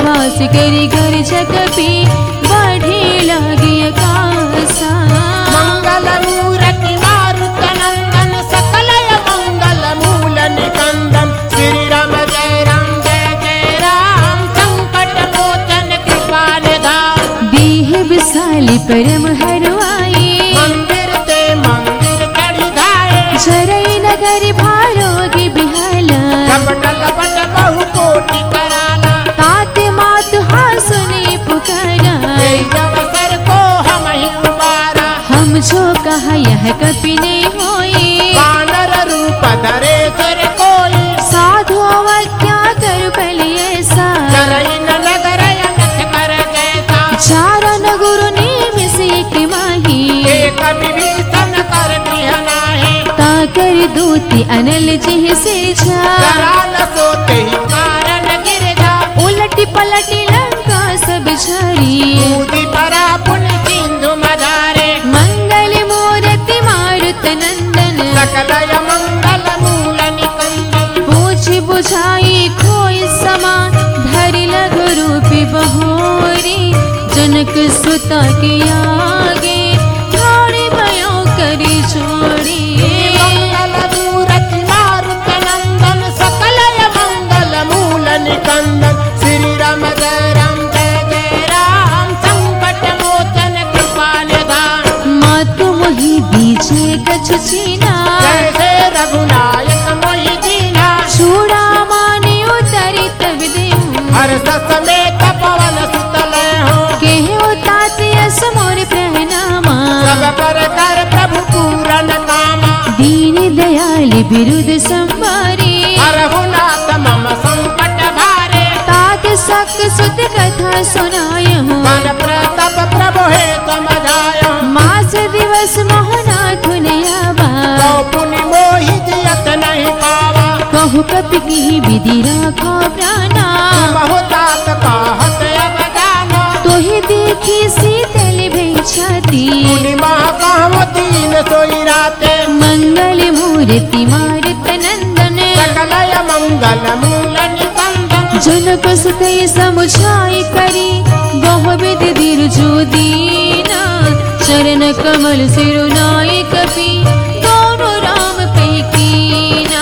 वास करी घर छकपी बढ़े लागे आकाशा। मंगल मूर्ति मारुत नंदन सकलय मंगल मूल निकंदन श्री राम जय राम जय जय राम संकट मोचन कृपा निधान। देह विशाली परम हरवाई मंदिर ते मंदिर चढ़ी धाये झरई नगर भारोगी बिहाला। लपट लपट बहु कोटि कराला तात मात हाँ सुनी पुकारा। अवसर को हम ही उबारा हम जो कहा यह कपि नहीं होई वानर रूप धरे सर कोई साधु क्या कर पहले ऐसा। चरई न नगर अनथ कर जैसा चारण गुरु ने से एक माही एक विभीषण कर बिहनाहे ताकर दूती अनल जिह से जा। कराल सोते ही कारण गिर जा उलटी पलटी लंका सब झरी कूदी परा पुण्य सिंधु मधारे मंगल मूर्ति मारुत नंदन सकलय मंगल मूल निकंदन। पूछ बुझाई खोई समा धरि लघु रूपी बहोरी। जनक सुता के आगे थोड़ी भयो करी छोड़ी। मंगल मूर्ति मारुत नंदन सकलय मंगल मूल निकंदन श्री राम जय राम जय जय राम संकट मोचन कृपा निधान। मातु मोहि बीजे कछ छीना जय जय रघुनायक मोहि दीना चूड़ा माने उतरी तब देहु। हर समेत पवन सुतल हो केहे उताते यस मोर प्रणामा। सब पर कर प्रभु पूरन कामा दीन दयाल बिरुद संवारे रघुनाथ मम संकट भारे तात सक सुत कथा सुनाय हूँ। मन प्रताप प्रभु हे समझाय मास दिवस मोहनाथ ने आवा तो पुनि मोहि जियत नहीं पावा कहु कपि की विधि राखो प्राणा। बहुतात कहत अब जाना तोहि देखी शीतल भई छाती पुनि मह कहु दीन सोई राते मंगल मूर्ति मारुत नंदन सकलय मंगल मूल निकंदन। जनक सुतई समुझाई करी बहुविध दिरजो दीना। चरण कमल सिरुनाई कपि दोनों राम पे कीना।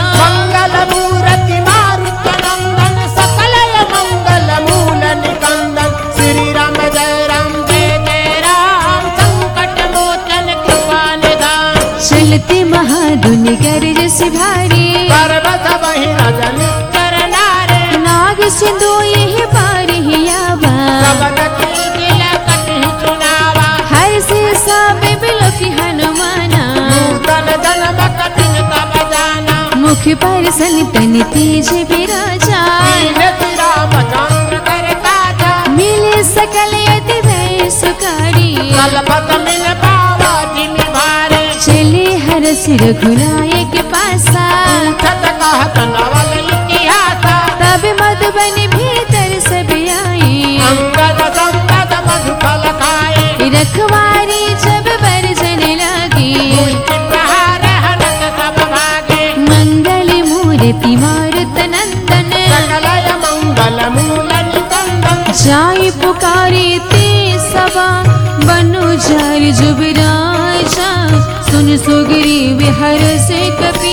मंगल मूर्ति मारुत नंदन सकलय मंगल मूल निकंदन श्री राम जय राम जय जय राम संकट मोचन कृपा निधान। चलते महादुन गर्ज से भारी पर्वत बहि रजन करनारे नाग सिंधु यह पार ही आवा। सबन की दिल कटि चुनावा हर से सब बिलोकी हनुमाना। नूतन जन्म कठिन तब जाना मुख पर संतन तेज विराजा। दीन राम चंद्र कर ताजा मिले सकल यति भय सुकारी। कलपत मिल पावा जिमि भारे चले हर सिर घुराए के पासा। छत कहत नवल इतिहासा तब मधुबन भीतर सब आए अंगद संगद मधुफल खाए रखवारी जब बरजन लागे। मुष्टि प्रहार हनत सब भागे मंगल मूर्ति मारुत नंदन सकलय मंगल मूल निकंदन। जाई पुकारे ते सबा बनु जार जुबराजा। सुन सुग्रीव हर से कपि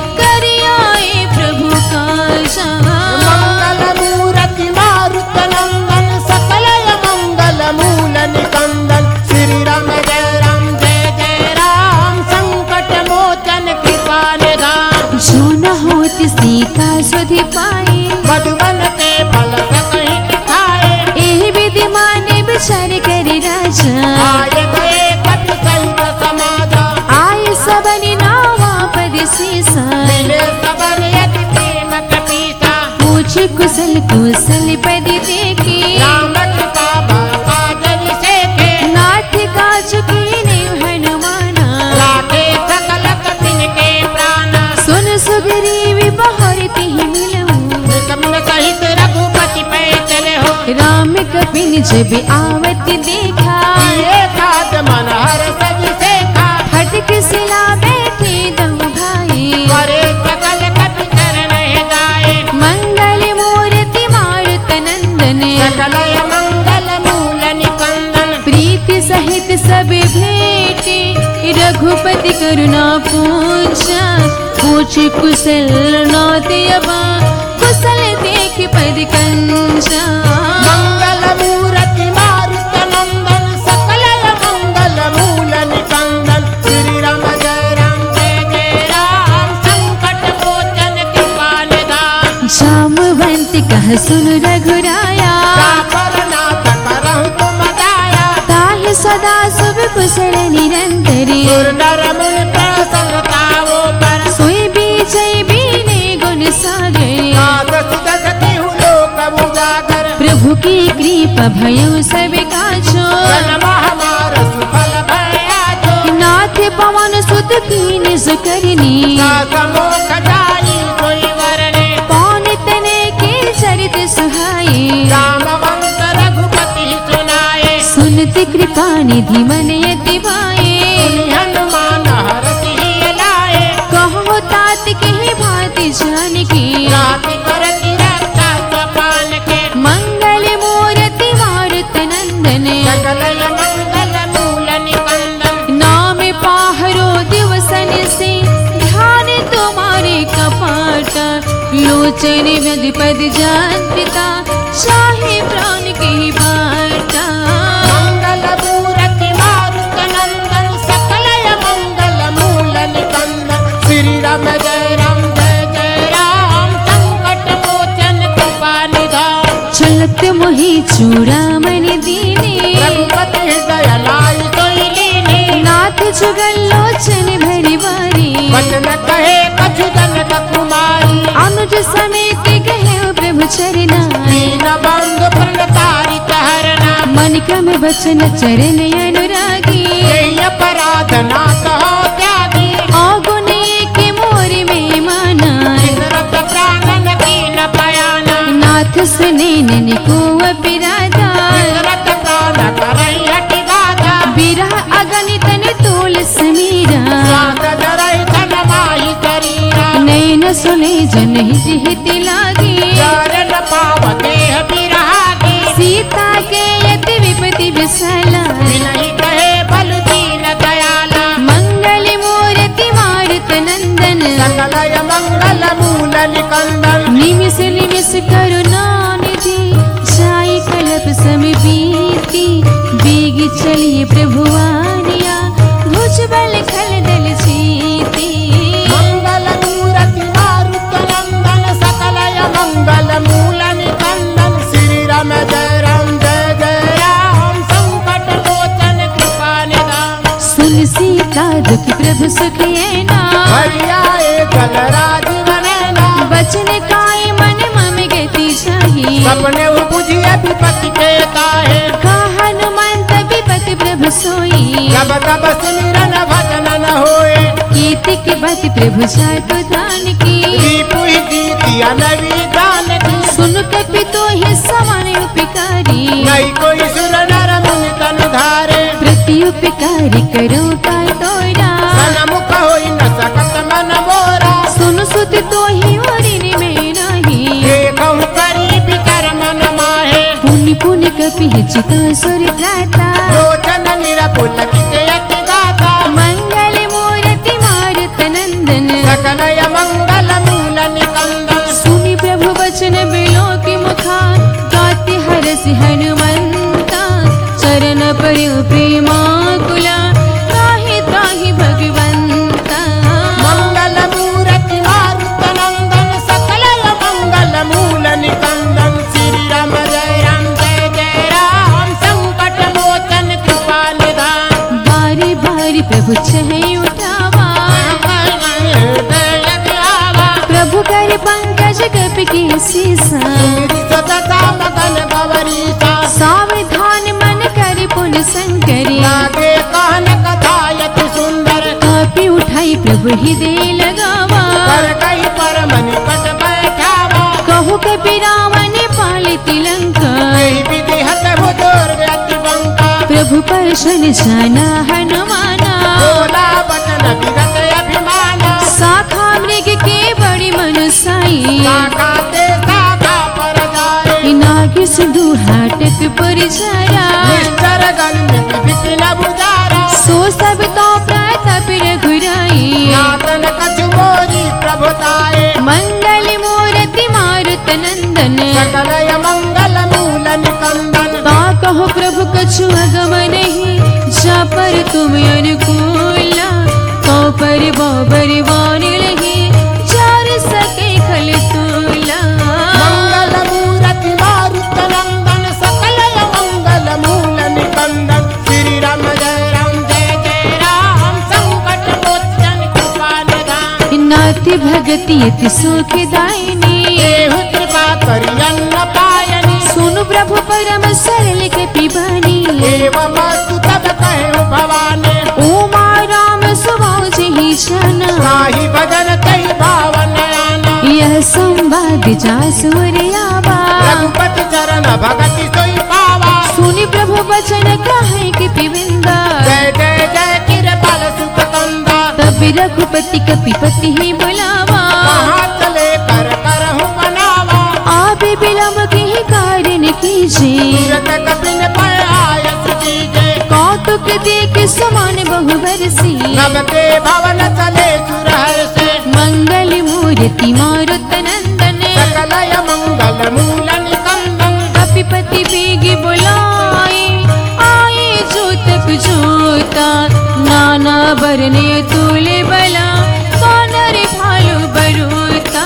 करियाए प्रभु काजा। मंगल मूर्ति मारुत नंदन सकलय मंगल मूल निकंदन श्री राम जय राम जय जय राम संकट मोचन कृपा निधान। जो न होत सीता सुधि पाए मधुबन के फल सकहि खाए एहि विधि माने विचार करि राजा। आए गए कपि सहित समाजा आय सबनि नावा पद सीसा। मिले सबन यति प्रेम कपीसा पूछे कुशल कुशल पद देखी राम कृपा बाबा जनि सेखे नाथ काज कीने हनुमाना। लागे सकल कपिन के प्राणा सुन सुग्रीव बहरति मिलऊ कपिन सहित रघुपति पे चले हो राम कपिन जब आवत देखा। ये खाद मन हर सज सेखा हटक सिला बैठे दम भाई करे सकल कपि चरण जाए मंगल मूर्ति मारुत नंदन सब भेटे रघुपति करुणा पूछा, पूछ कुशल नौतियबा कुशल देख पद कंचा। मंगल मूर्ति मारुत नंदन सकल मंगल मूल निकंदन, श्री राम जय राम जय जय राम, संकट मोचन कृपा निधान। जामवंत कह सुन रघुराया, नाथ करहु तुम दाया, ताहि सदा शुभ कुशल निरंतरी। सुर नर मुनि प्रसन्नता वो पर, सोई विजय बीने गुण सागर। नाथ सुदस तिहु लोक उजागर, प्रभु की कृपा भयो सब काजो, जन्म हमार सुफल भयाजो। नाथ पवन सुत कीन सुकरनी, नाथ मोख जाई कोई वरने, पौन तने के चरित सुहाए। रामवंत रघुपति सुनाए, सुनति कृपा निधि मन यति भाए। सुनि हनुमान हरति ही लाए, कहो तात के भांति जानकी, राति करति रक्षा स्वपान के। मंगल मूर्ति मारुत नंदन, सकल मंगल मूल निकंदन, नाम पाहरो दिवसन से ध्यान तुम्हारे कपाट। लोचन विपद जान पिता, चाहे प्राण के बाटा। मंगल मूर्ति मारुत नंदन, सकल मंगल मूल निकंदन, श्री राम जय राम जय जय राम, संकट मोचन कृपा निधान। चलत मोहि चूड़ामणि दीने, रघुपति हृदय लाई सोई लीने, नाथ जुगल लोचन भरि बारी। वचन कहे कछु जनक कुमारी, अनुज समेत गहे प्रभु चरना, दीन बंधु प्रणतारि चहरना। मन क्रम वचन चरण अनुरागी, यही अपराध ना कहो त्यागी, अवगुण के मोर में माना। रत प्राणन दीन पयाना, नाथ सुने ननिको अपिराधा, रत प्राण करई हटि बाधा। बिरह अगणित न तोल समीरा, स्वाद जरई तन माहि शरीरा, नैन सुने जन हित लागी। चरण पावते बिरहागी, सीता के यति विपति विसला, विनहि कहे बल दीन दयाला। मंगल मूर्ति मारुत नंदन, सकलय मंगल मूल निकंदन, निमिष निमिष करुणा निधि, जाई कल्प समीपीति। बेग चलिए प्रभु आनिया, भुजबल खल दल जीती। मंगल मूर्ति मारुत नंदन, सकलय मंगल मूल निकंदन, श्री राम जय राम जय जय राम, संकट मोचन कृपा निधान। सुन सीता दुख प्रभु सुख ना, हरियाए जल राज बनेना, बचन काय मन मम गति जाही। सपने बुझिए विपत्ति के ताहे, का हनुमंत विपति प्रभु सोई। जब तब सुमिरन भजन न होए, कीर्ति के बत प्रभु जातु दान की। दीपु ही दीतिया नवी दान की, सुन कपि तो ही समान उपकारी। नहीं कोई सुर नर मुनि तन धारे, प्रति उपकारी करो का तोरा। सनमुख होई न सकत मन मोरा, सुन सुत तो ही ओरिन में नाही। देखहु करी बिकर मन माहे, पुण्य पुण्य कपि चिता सुर गाता। लोचन निरपुल कितयति गाता, मंगल मूर्ति मारुत नंदन, सकलय मंगल मूल निकंदन। सुनि प्रभु वचन बिलो की मुखा, गाते हरसि हनुमंता। चरण पर प्रेमा कुला, ताहि ताहि भगवंता। मंगल मूर्ति मारुत नंदन, सकलय मंगल मूल निकंदन, श्री राम जय राम जय जय राम, संकट मोचन कृपा निधान। बारी बारी प्रभु चहे उठावा, प्रभु कर पंकज कप के सीसा। सतता मगन गवरीसा, सावधान मन कर पुन संकरी। लागे कहन कथा यति सुंदर, कापी उठाई प्रभु हृदय लगावा। पर कई पर मन कट बैठावा, कहु कपि रावण पालिति लंका। यही विधि हत बुजुर्ग अति बंका, प्रभु परशन जाना हनुमाना। बोला बचन विगत अभिमाना, शाखा मृग के बड़ी मनसाई। शाखा ते शाखा पर जाए, नाग सिंधु हाटक पर जाया। निश्चर गण विपिन बुझाए, सब तो प्रताप रघुराई नातन कछु मोरी प्रभुताए मंगल मूर्ति मारुत नंदन सकलय मंगल मूल निकंदन ता कहो प्रभु कछु अगम नहीं जा पर तुम अनुकूला तो पर बाबर वान लगे चार सके खल तूला मंगल मूर्ति मारुत नंदन सकलय मंगल मूल निकंदन श्री राम जय राम जय जय राम संकट मोचन कृपा निधान नाथ भगति अति सुख दायिनी देहु कृपा करि अन्न पायनी सुनु प्रभु परम सरल के पिबानी एवं अस्तु तब कहे भवानी उमा राम सुभाष ही छाना साहि भजन कई भावन आना यह संवाद जासुर आवा रघुपति चरण भगति सोई पावा सुनि प्रभु वचन कहे कि पिविंदा जय जय जय कृपाल सुख कंदा तब रघुपति कपिपति ही बुलावा कहाँ चले कर करहु बनावा आप बिलम के ही कारण कीजे सूरत कपिन पर आयस कीजे कौतुक देख समान बहु बरसी नभ के भवन चले सुरहर से मंगल मूर्ति मारुत नंदन सकलय मंगल मूल निकंदन कपिपति बेगी बुलाए आए जोतक जोता नाना बरने तूले बला कौनर भालू बरूता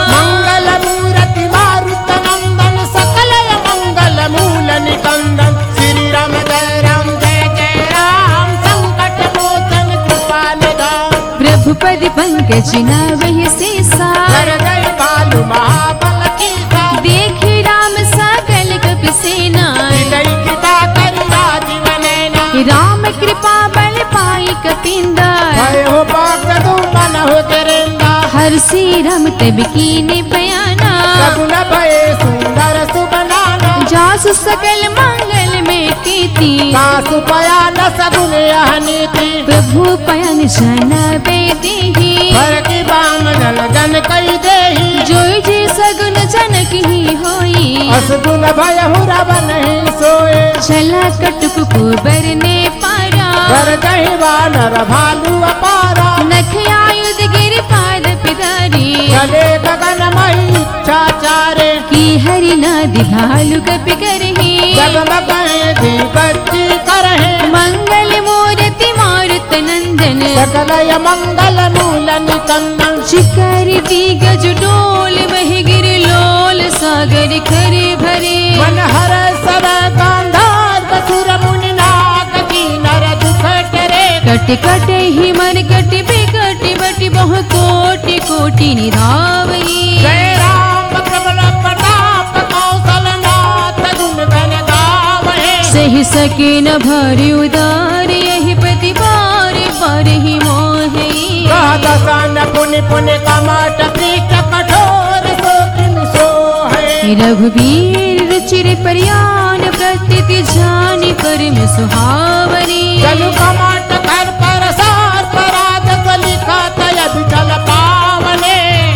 मंगल मूर्ति मारुत नंदन सकलय मंगल मूल निकंदन श्री राम जय राम जय जय राम संकट मोचन कृपा निधान प्रभु पद पंकज नावहि शेषा कर गए भालू महाबल कीसा देखी राम सकल कपि सेना हृदय कृपा करि राजीव नैना राम कृपा बल पाई कपिंदा भय हो पाक तुम मन हो तेरेंदा हर सी राम तब कीने बयाना सगुन भय सुंदर सुबनाना जासु सकल मंगल में कीती सासु पया न सगुन यह नीति प्रभु पयन जना बेदेही भर की बाम जल जन कई देही जोई जी सगुन जनक ही होई असगुन भय हुरब नहीं सोए चला कटुक को बरने पारा कर गही वानर भालू अपारा नख आयुध गिर पाद पिदारी चले गगन मही इच्छा चारे की हरि नादि भालु कपि करही जगमग दीपच्ची करहे मंगल मूर्ति मारुत नंदन सकलय मंगल मूल निकंदन शिकारी दिगज डोल वह गिर लोल सागर खरे भरे मन हर सब गांधार बसुर मुनि नाग की नर दुख टरे कट कट ही मन कट बिकट बट बहु कोटि कोटि निधावई जय राम प्रबल प्रताप कौशल नाथ गुण गण गावहे सही सके न भारी उदार यही पति बार बार ही मोहे कह दसान पुनि पुनि कमट पीठ कठोर सो किन सो है रघुवीर रुचिर परियान प्रस्थिति जानि परम सुहावनी चलु कमट घर पर सार पराग लिखा तयब चल पावने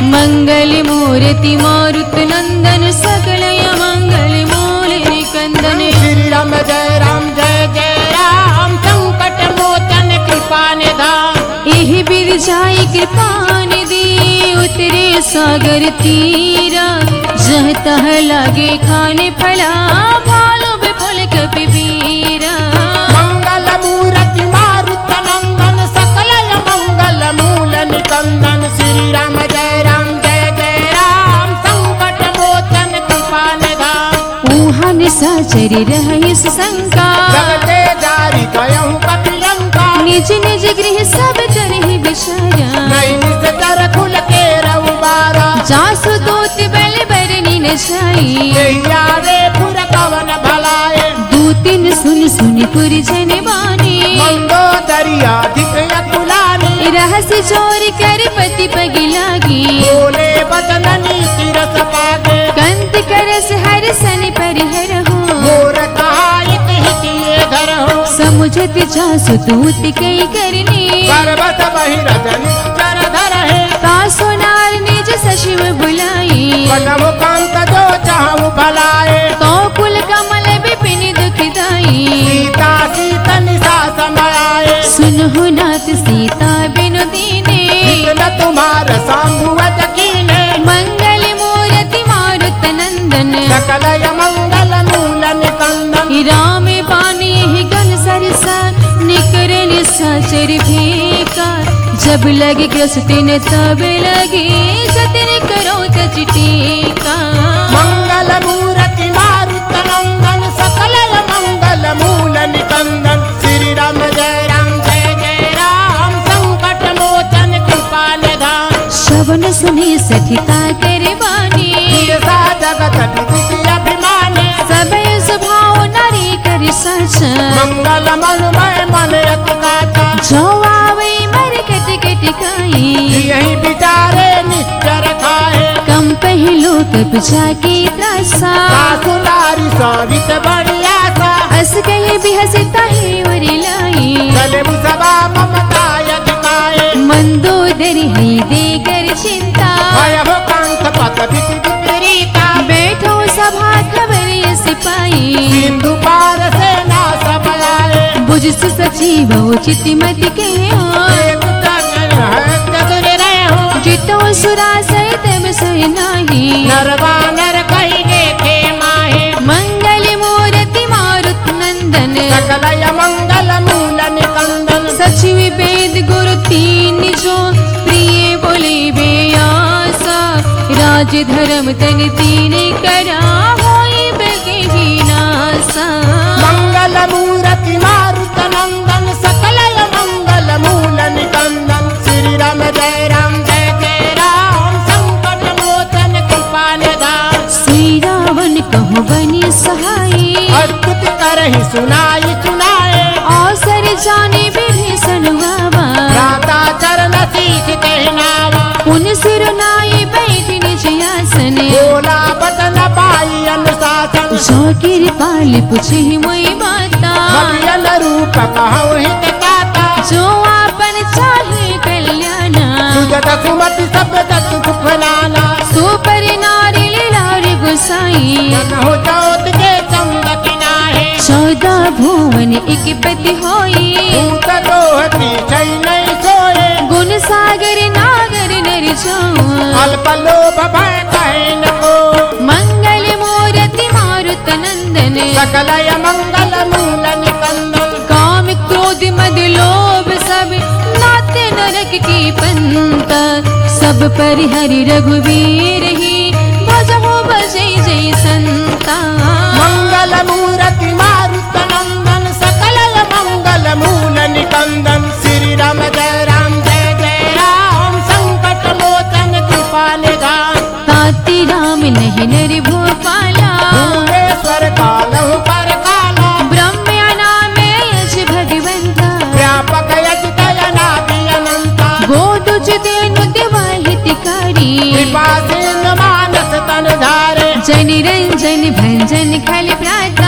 मंगल मूर्ति मारुत नंदन सकल मंगल मूल निकंदन श्री राम जय राम जय जय राम संकट मोचन कृपा निधान यही बिर जाई कृपा निधि उतरे सागर तीरा जह तह लागे खाने फला भालो विपुल कपि वीरा मंगल मूर्ति मारुत नंदन सकलय मंगल मूल निकंदन श्री राम जय राम जय जय राम संकट मोचन कृपा निधान ऊहा निशाचर रहि सुशंका जगते जारी गयहु कपिलंका निज निज गृह सब करहि विचारा नहीं निस्तर खुल के रउबारा जासु दूत बल बरनी न छाई यही आवे पुर कवन भलाए दूतिन सुन सुन पुर जन बानी मंदो दरिया धिक अकुलानी रहस्य चोर कर पति पग लागी बोले बचन नीति रस पागे कंत करस हर सन परिहर हो मोर कहा इत हितिये घर हो समुझत जासु दूत कई करनी पर्वत बहिरजनी चर धर है का सोनार निज सचिव बुलाई पटम कांत जो चाहू भलाए तो कुल कमल विपिन दुखदाई सीता सीत निशा समाए सुन सिर फेंका, जब लगे ग्रसते न तब लगे जतन करो तज टेका। मंगल मूर्ति मारुत नंदन सकल मंगल मूल निकंदन, श्री राम जय राम जय जय राम, संकट मोचन कृपा निधान। श्रवण सुने सखिता कर बानी, सा जगत विदित अभिमानी, सब स्वभाव नारी कर सच। मंगल मनमय मन अति गाता, जो आवे मर कट कट खाई, यही विचारे निश्चर खाए। कम पहलो कब जाके त्रासा, सासु नारी सवित बढ़िया सा, हंस कहे भी हंसता है और लाई। चले सभा ममता यदिकाए, मंदोदरी है देकर चिंता, भय हो कांत पत विधि विपरीता। बैठो सभा खबर यस पाई, सिंधु पार से ना सब आए, बुझ से सचिव उचित मत कहो। एक तन है चतुर रहे हो, जितो सुरा सहित सह नाही, नरवा नर कही देखे माहे। मंगल मूर्ति मारुत नंदन, सकल मंगल मूल निकंदन, सचिव वेद गुरु तीन जो प्रिय बोले बेआसा। राज धर्म तन तीन करा होई बगे विनासा। मंगल मूर्ति मारुत नंदन, सकल मंगल मूल निकंदन, श्री राम जय राम जय जय राम, संकट मोचन कृपा निधान। श्री रावण कहो बनी सहाय, अद्भुत करहि सुनाई सुनाए, अवसर जाने विभीषण बाबा। भ्राता चरण शीश कहनावा, पुन सिर नाई बैठ निज आसन, बोला बचन पाई अनुशासन। जो कृपाल पूछे मोई माता, भवियन रूप कहु हित काता, जो आपन चाहे कल्याण। सुजत सुमति सब जत सुख नाना, सुपर नारी लीलार गुसाई, हो चौथ के चंद किनाहे। चौदह भुवन एक पति होई, भूत दोहती छई नहीं सोए, गुण सागर नागर नर जाओ। अल्प लोभ भय कहे न को, मंगल मूर्ति मारुत नंदन, सकलय मंगल मूल निकंदन। काम क्रोध मद लोभ सब नाते नरक की पंत, सब परिहरि रघुवीर ही भजहो भजे जय संता। मंगल मूर्ति मारुत नंदन, सकलय मंगल मूल निकंदन, श्री राम जय राम जय जय राम, संकट मोचन कृपा निधान। ताती राम नहीं नर भोपाला, भुवनेश्वर कालहु पर काला, ब्रह्म नाम यश भगवंता। व्यापक यज दयनादि अनंता, गोदुज देनु दिवाहितकारी, कृपा सिंधु मानस तन धारे। जन रंजन भंजन खल प्राता,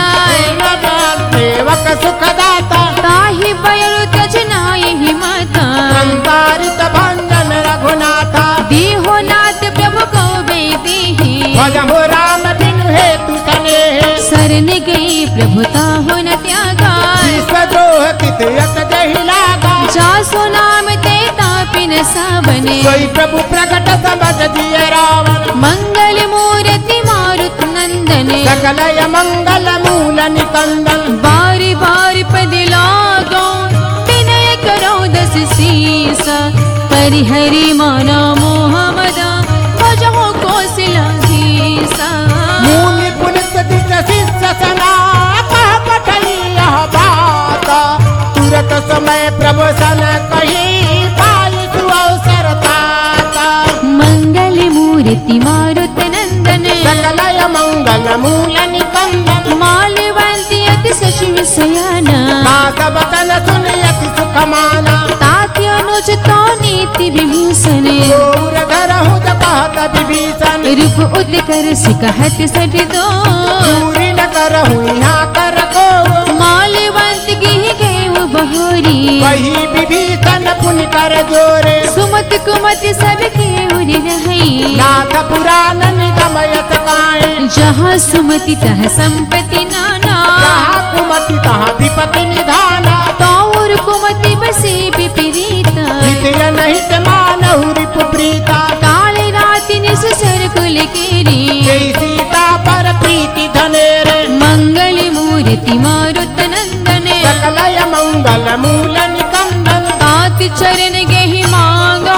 सेवक सुखदाता, ताहि बयरु तजनाय ही माता। संतारित भंजन रघुनाथा, देहो नाथ प्रभु को बेदेहि, भजहु राम बिनु हेतु सनेह। शरण गई प्रभुता हो न त्यागा, विश्वद्रोह कित यत जहि लागा, जासो नाम ते तापिन सावने। सोई प्रभु प्रकट समझ दिए रावण, मंगल मूर्ति मारुत नंदन, सकलय मंगल मूल निकंदन। बारी बारी पद लागो विनय करो दस सीसा, परिहरि माना मोह मदा भजहो कौशलाधीसा। मुनि पुनित दिस शिष्य सना, कह पठई यह बाता, तुरत समय प्रभु सन कही, पाई सुअवसर ताता। मंगल मूर्ति मारुत नंदन, सकलय मंगल मूल निकंदन, माल्यवंती अति सचिव सयाना। दास वचन सुनियति सुख माना, ताति अनुज तो नीति विभीषण, गौर धरहु कहत विभीषण। रूप उदकर सिकहत सठ दो, दूरी न करहु यहाँ कर को, माल्यवंत गिह गए बहोरी। वही विभीषण पुनि कर जोरे, सुमत कुमत सबके उर रही, नाथ पुराण निगमयत काए। जहाँ सुमति तह संपत्ति नाना, जहाँ कुमति तहाँ विपति निधाना, तौर कुमति बसे विपरीता। हितय नहीं मानहु रिपु प्रीता, काल राति निसर कुल केरी, जय सीता पर प्रीति धनेरे। मंगल मूर्ति मारुत नंदन, सकलय मंगल मूल निकंदन, पति चरण गही मांगा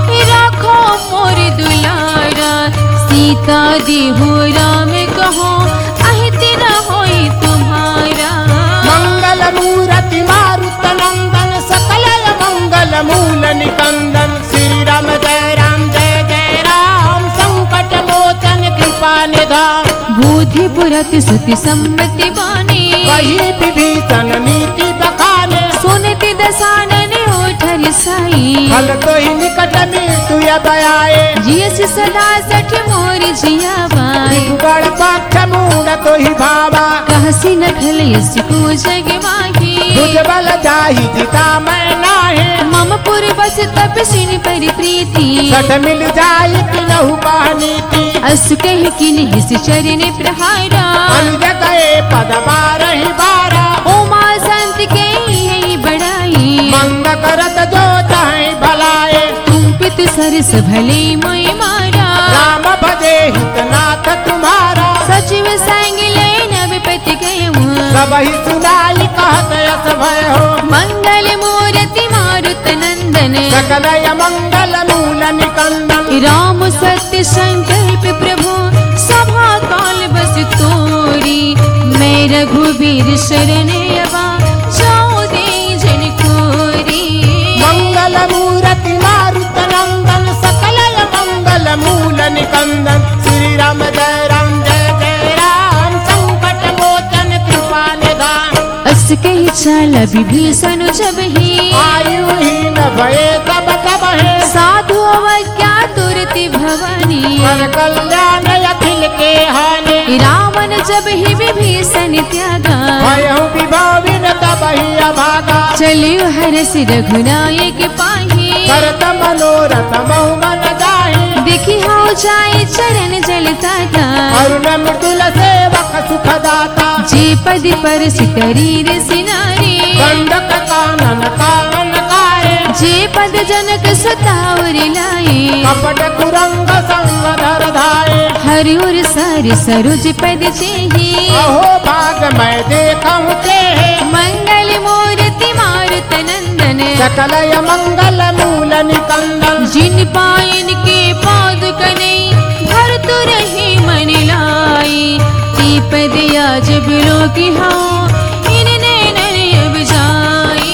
राखो मोर दुलारा सीता देहु राम कहो अहित न होई तुम्हारा। मंगल मूर्ति मारुत नंदन सकल मंगल मूल निकंदन श्री राम जय राम जय जय राम संकट मोचन कृपा निधान। बुद्धि पुरत सुति सम्मति बानी वही विभीषण नीति बखाने सुनति दसानन उठर साई फल तो ही निकट मृत्यु बयाए जियस सदा सठ मोर जियावाई बड़ पक्ष मूड तो ही भावा कहसी न खलयस को जग माही तुझ बल जाहि जिता मैं नाहे मम पुर बस तपसिन पर प्रीति सठ मिल जाई तिनहु नीति अस कह किन हिस चरण प्रहारा अंज गए पद बारहि बारा उमा संत के यही बड़ाई मंग करत जो चाहे भलाए तुम पित सरस भले मोय मारा राम भजे हितनाथ तुम्हारा सचिव संग ले नव पति गए सब ही सुनाई कहत यस भय हो मंगल मूर्ति मारुत नंदन सकलय मंगल मूल निकंदन राम सत्य संकल्प प्रभु सभा काल बस तोरी मैं रघुबीर शरण अबा जाओ दे जन कोरी। मंगल मूर्ति मारुत नंदन सकलय मंगल मूल निकंदन श्री राम जय राम जय जय राम संकट मोचन कृपा निधान। अस कही चाल विभीषण जब ही आयु हीन भये तब तब है साधु अवज्ञा तुरति भवानी पर कल्याण अखिल के हानि रावण जब ही विभीषण त्यागा भयहु विभाविन तब ही अभागा चलियो हरस रघुनायक पाही करत मनोरथ महु मन जाहि देखी हो जाए चरण जलता का अरुण मृदुल सेवक सुख दाता जे पद पर सितरीर सिनारे दंडक कानन कानन काए जे पद जनक सुतावर लाए कपट कुरंग संग धर धाये हरि उर सर सरोज पद चेहि अहो भाग मैं देखहु ते मंगल मूर्ति मारुत नंदन सकलय मंगल मूल निकंदन जिन पायन के पाद कने भर तु रही मन लाई ती पद आज बिलो की हाँ इनने नयब जाई।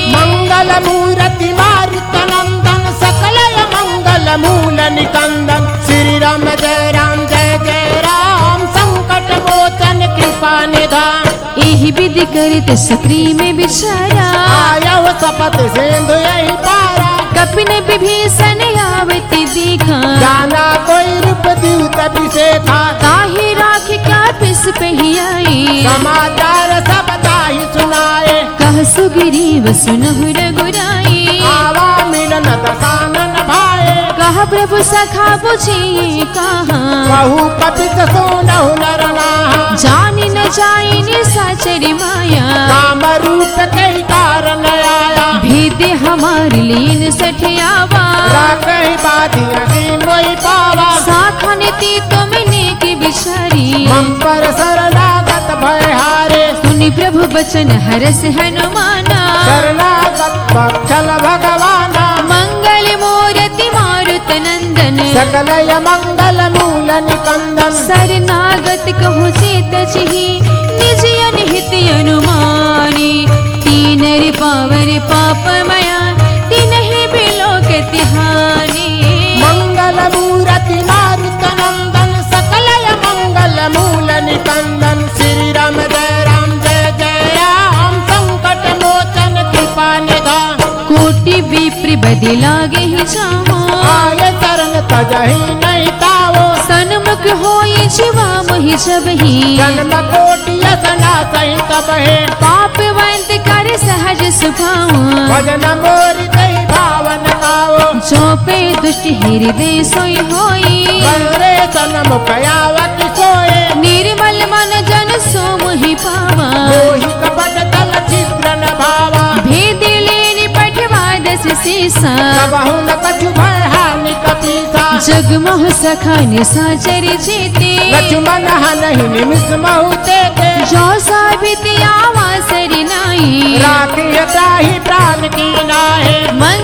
मंगल मूर्ति मारुत नंदन सकलय मंगल मूल निकंदन श्री राम जय राम जय जय राम संकट मोचन कृपा निधान। एहि विधि करत सक्री में बिचारा आयव सपत सेंधु यही पारा कपिन विभीषण आवति देखा जाना कोई रूप द्यूत विशेखा ताहि राख क्या पिस पहियाई समाचार सब ताहि सुनाए कह सुग्रीव सुनहु रघुराई आवा मिलन दसानन भाए कह प्रभु सखा बुझे कहा कहू कपित सोनहु नर नाहा जानि न जाई निशाचर माया काम रूप कई कारण आया भेद हमार लीन सठियावा राकहि बाधिया दीन मोहि पावा साखन ती तुमने के बिचारी हम पर शरणागत भय हारे सुनि प्रभु बचन हरस हनुमाना शरणागत बक्षल भगवाना मंगल मूर्ति मारुत नंदन सकलय मंगल मूल निकंदन शरणागत कहु चेत चिहि निज अनहित अनुमानी तीन पावर पाप मया तिनहि बिलोक तिहानी। मंगल मूर्ति मारुत नंदन सकलय मंगल मूल निकंदन श्री राम जय राम जय जय राम संकट मोचन कृपा निधान। कोटि विप्र बदि लागे ही जामो आय चरण तजहि नहीं तावो सन्मुख होई जीवा मोहि सबहि जन्म कोटि असना सहित बहे पाप वंत कर सहज सुभाव भजन मोरि दहि भावन गावो चौपे दुष्ट हृदय सोई होई बलरे सन्मुख आवत सोए निर्मल मन जन सो मोहि पावा मोहि कपट तल छिद्र न भावा भेद लेनि पठवा दस सीसा सबहु न कछु भय हानि कपीसा जगमोह सखा निशाचर जेते लक्ष्मण हनहि निमिष महु तेते जो साबित आवा सरिनाई राखिय त्राहि प्राण की नाहे मन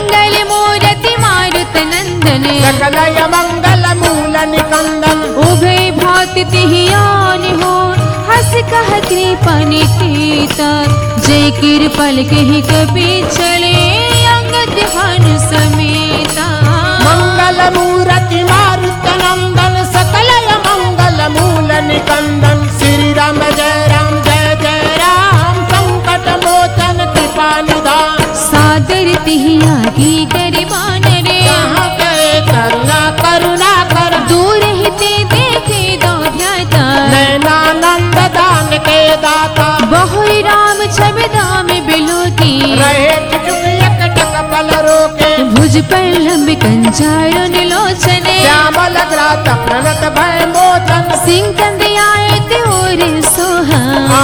सकलय मंगल मूल निकंदन उभय भाति तिहियान हो हस कह कृपा निकेता जय कृपल कहि कपि चले अंगद हन समेता मंगल मूर्ति मारुत नंदन सकलय मंगल मूल निकंदन श्री राम जय राम जय जय राम संकट मोचन कृपा निधान सादर तिहिया की करिबान रे कहाँ करे करुणा करुणा कर दूर हिते देखे दौड़ता नैनानंद दान के दाता बहुरी राम छवि दाम बिलोकी रहे चुप एक टक पल रोके भुज पर लंब कंचारण लोचने श्यामल ग्रात प्रणत भय मोचन सिंह कंदियाए त्योर सोहा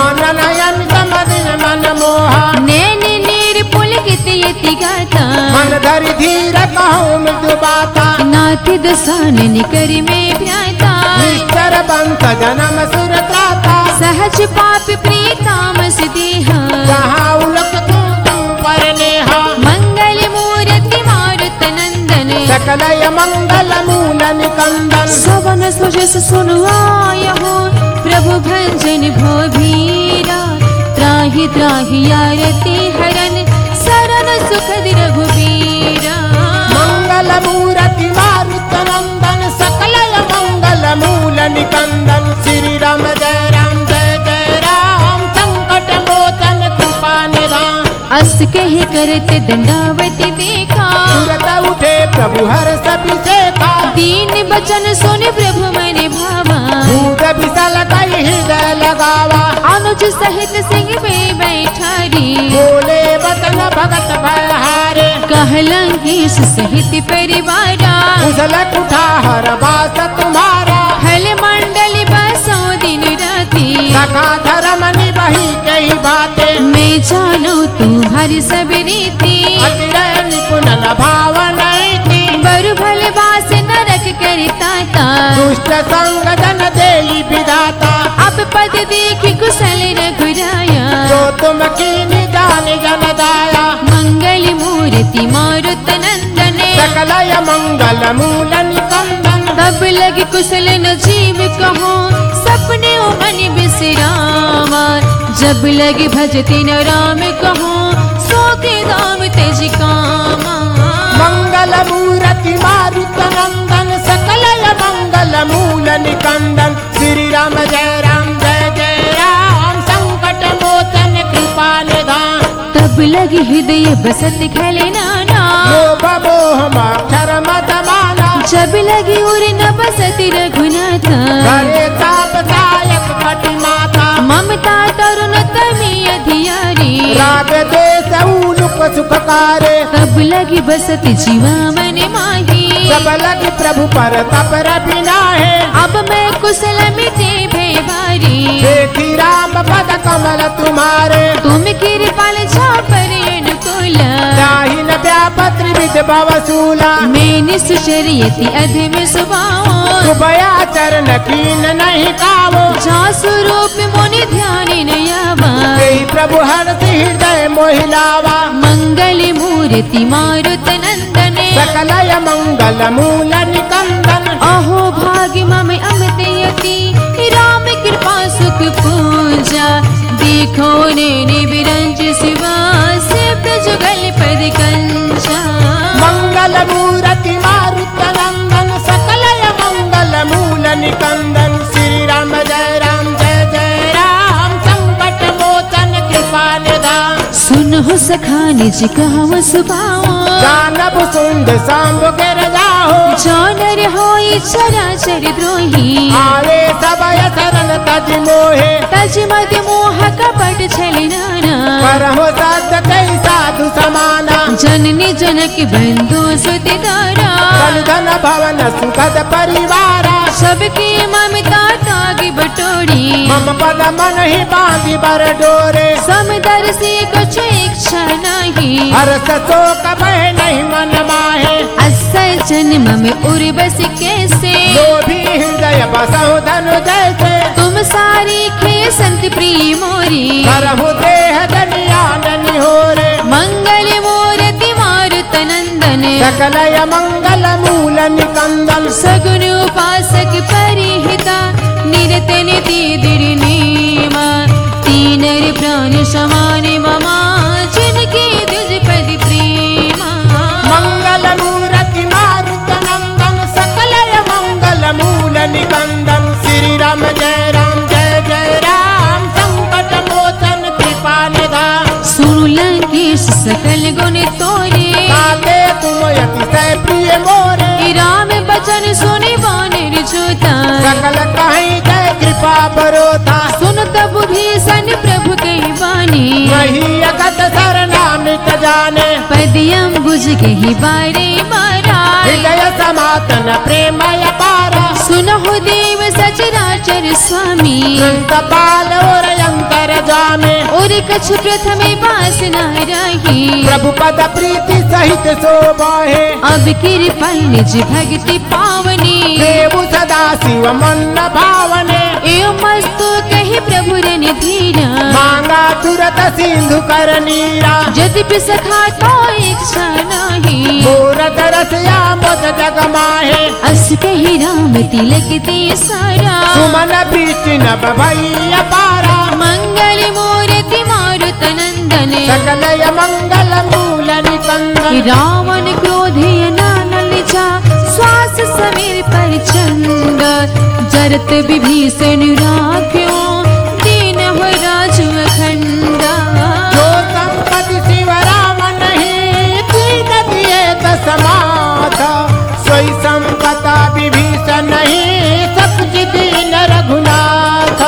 आननयन समदिन मन मोहा नैन नीर पुलकित यति गाता मन धरि धीर कहूँ मृदु बाता नाथ दसानन कर में भ्राता निश्चर बंत जन्म सुर त्राता सहज पाप प्रीतामस देहा कहाँ उलक तुम तुम पर नेहा मंगल मूर्ति मारुत नंदन सकलय मंगल मूल निकंदन सवन सुजस सुनुआय हो प्रभु भंजन भो भीरा त्राहि त्राहि आरती हरन शरण सुखद रघुबीरा मंगल मूर्ति मारुत नंदन सकलय मंगल मूल निकंदन श्री राम जय राम जय जय राम संकट मोचन कृपा निधान अस कह करते दंडावती देखा तुरत उठे प्रभु हर सभी देखा दीन बचन सुन प्रभु मन भावा भूत विसल कई हृदय लगावा अनुज सहित सिंह पे बैठारी बोले बतन भगत भयहारे कहलंकेश सहित परिवारा कुशल कुठा हर बात तुम्हारा हल मंडल बसो दिन राती सखा धर्म निभही कई बातें मैं जानू तुम्हारी सब रीति अतिरय निपुण न भावन बरु भल बास नरक करता था दुष्ट संग जन देई विधाता अब पद देख कुशल रघुराया जो तुम की निजान जन दाया मंगल मूर्ति मारुत नंदन सकलय मंगल मूल निकंदन तब लग कुशल न जीव कहो सपने मन बिसरावा जब लग भजति न राम कहो सो के दाम तेज कामा मंगल मूर्ति मारुत नंदन सकलय मंगल मूल निकंदन श्री राम जय राम जय जय राम संकट मोचन कृपा निधान तब लग हृदय बसत खेले नाना लोभ मोह माक्षर मत माना जब लगी उर न बसत रघुनाथ करे ताप सायक कटि माता ममता तरुण तमी अधियारी राग देश उलुक सुखकारे तब लगी बसत जीवा मन माही सब लगी प्रभु पर तप रबिना है अब मैं कुशल मिटे भय भारी देखी राम पद कमल तुम्हारे तुम कृपाल छापर अनुकूल जाहि न व्यापत विद भवसूला मैं निश्चर्यति अधम सुभाओ सुभया चरण कीन नहीं कावो जा स्वरूप मुनि ध्यान नयावा यही प्रभु हर्ष हृदय मोहिलावा मंगल मूर्ति मारुत नंदन सकलय मंगल मूल निकंदन अहो भाग्य मम अमृत यति राम कृपा सुख पूजा देखो ने निबिरंज शिवा से प्रजुगल पद कंचा मंगल मूर्ति मारुत नंदन सकलय मंगल मूल निकंदन श्री राम जय राम जय जय राम संकट मोचन कृपा निधान सुनो सखा निज कहाव सुभाओ जानब सुंद सांब गिर जाओ जानर होई चराचर द्रोही आवे सबय शरण तज मोहे तज मद मोह कपट छल नाना करहु साध कई साधु समाना जननी जनक बंधु सुत दारा धन धन भवन सुखद परिवारा सबकी ममता तागी बटोरी मम पद मन ही बांधी बर डोरे समदर्शी कुछ इच्छा नहीं हर्ष शोक भय नहीं मन माहे असल जन्म में उर्वश कैसे लोभी हृदय बसहु धनु जैसे तुम सारी खे संत प्रिय मोरी करहु देह दनिया ननि होरे मंगल मूर्ति मारुत नंदन सकलय मंगल मूल निकंदन सकल गुण तोरे काते तुम अतिशय प्रिय मोरे राम बचन सुनि बानर जोता सकल कहीं जय कृपा बरोता सुन तब भीषण प्रभु कही बानी वही अगत सरनामित जाने पदियम बुझ गही बारे बारा हृदय समातन प्रेम अपारा सुनहु देव सचराचर स्वामी कपाल और अंतर जामे और कछ प्रथमे वासना रही प्रभु पद प्रीति सहित शोभा है अब कृपा निज भक्ति पावनी देव सदा शिव मन भावने एवं मस्तु कही प्रभु रन धीरा मांगा तुरत सिंधु कर नीरा यद्यपि सखा तो इच्छा नहीं मूरत रसया मद जग माहे अस कही राम तिलक ते सारा सुमन बीच नभ भई अपारा मंगल मूर्ति मारुत नंदन सकल मंगल मूल निकंदन रावण क्रोधे नानल जा श्वास समीर पर चंद जरत विभीषण राख्यो दीन हो राजु अखंडा जो संपत्ति शिव राम नहीं दीन दिए दसमाथ सोई संपता विभीषण नहीं सकुच दीन रघुनाथ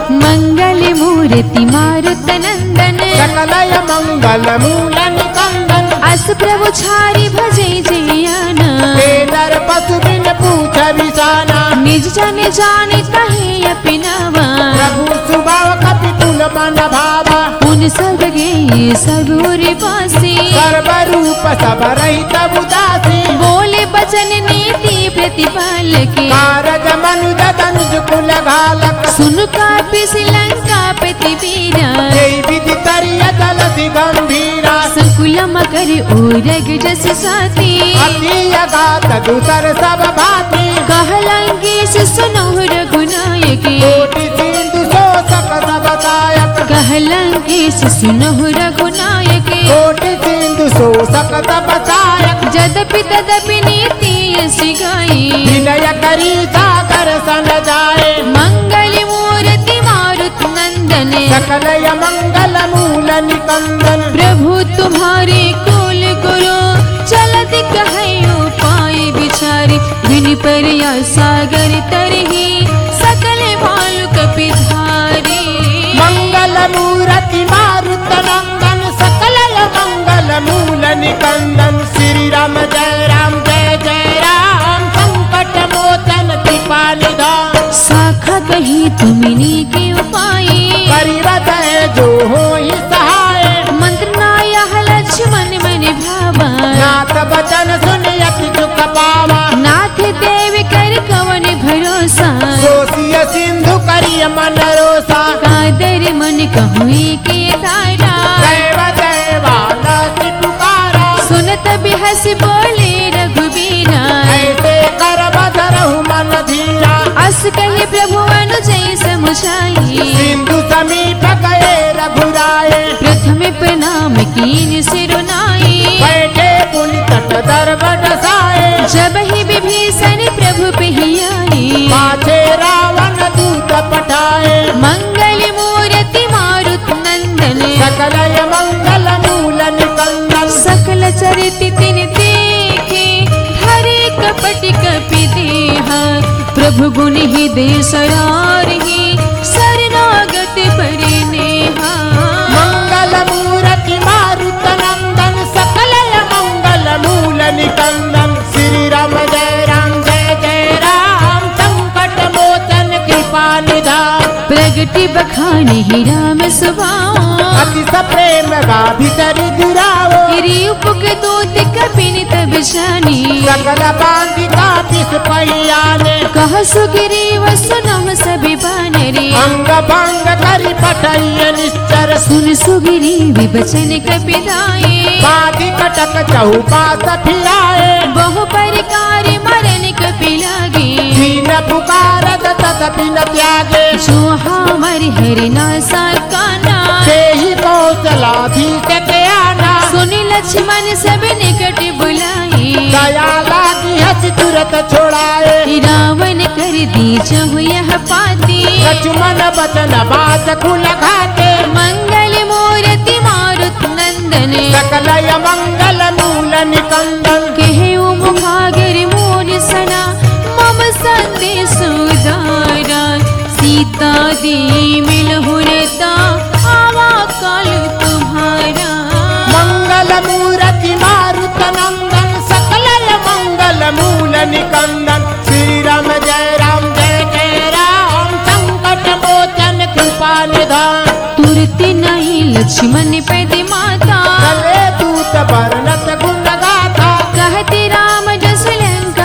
मंगल मूर्ति मारुत नंदन सकलय मंगल मूल निकंदन अस प्रभु छारी भजे जयाना नर पशु बिन पूछ विसाना निज जन जाने कहे अपनावा प्रभु सुभाव कपि तुल मन भावा उन सब गे सगुर पासी सर्व रूप सब रहित उदासी बोले बचन नीति प्रतिपाल के कारज मनुज तनुज कुल घालक सुन कापि श्रीलंका पति वीरा जय विधि तरिय जलधि गंभीरा संकुल मकर ओरग जस साथी अति अगात दूसर सब भांति कहलंकेश सुनो रघुनायक कोटि सिंधु शोषक सब दायक कहलंकेश सुनो रघुनायक कोटि सिंधु शोषक सब दायक जदपि तदपि नीति यश गाई विनय करी सागर सन जाए मंगल मूर्ति मारुत नंदन सकलय मंगल मूल निकंदन प्रभु तुम्हारे कुल गुरु चलत कहो पाए बिचारी विनि पर या सागर तरही सकल भालु कपिधारी मंगल मूर्ति मारुत नंदन सकलय मंगल मूल निकंदन श्री राम जय राम जय जय राम संकट मोचन कृपा निधान शाखा कही तुमनी के उपाय परिवत जो हो ही सहाय मंत्र नाया लक्ष्मण मन भावा नाथ बचन सुनियत दुख पावा नाथ देव कर कवन भरोसा सोसिय सिंधु करिय मन रोसा कादर मन कहूँ के धारा दैव दैवाला से पुकारा सुनत बिहस बोले रघुबीरा ऐसे कर बधरहु मन धीरा अस कहे प्रभु अनुजय समुझाई सिंधु समीप गए रघुराए प्रथम प्रणाम कीन सिरुनाई बैठे पुनि तट दरबट साए जब ही विभीषण प्रभु पिहियाई पाछे रावण दूत पठाए मंगल मूर्ति मारुत नंदन सकलय मंगल मूल निकंदन सकल चरित तिन देखे हरे कपट कपि देहा प्रभु गुण ही दे सरार ही शरणागत परिनेहा मंगल मूर्ति मारुत नंदन सकलय मंगल मूल निकंदन श्री राम जय राम जय जय राम संकट मोचन कृपा निधान प्रगति बखाने ही राम सुभाओ अति प्रेम गाभितरि दुरावो रूप दूत कपिन तब जानी सकल बांधिका पिस पहियाने कह सुग्रीव सुनम सभी बानरे अंग भंग करि पठैय निश्चर सुन सुग्रीव बचन कपिदाए बाधि कटक चहुपास फिराए बहु परिकार मरण कपि लागे दीन पुकारत तदपि न त्यागे जो हमर हरिना साकाना तेहि कौशलाधीश के आना सुन लक्ष्मण सब निकट बुलाए दया लागी हस तुरत छोड़ाए रावण कर दी जब यह पाती लक्ष्मण बचन बात कुल घाते मंगल मूर्ति मारुत नंदन सकल लक्ष्मण पद माता चले दूत बरनत गुण गाथा कहते राम जस लंका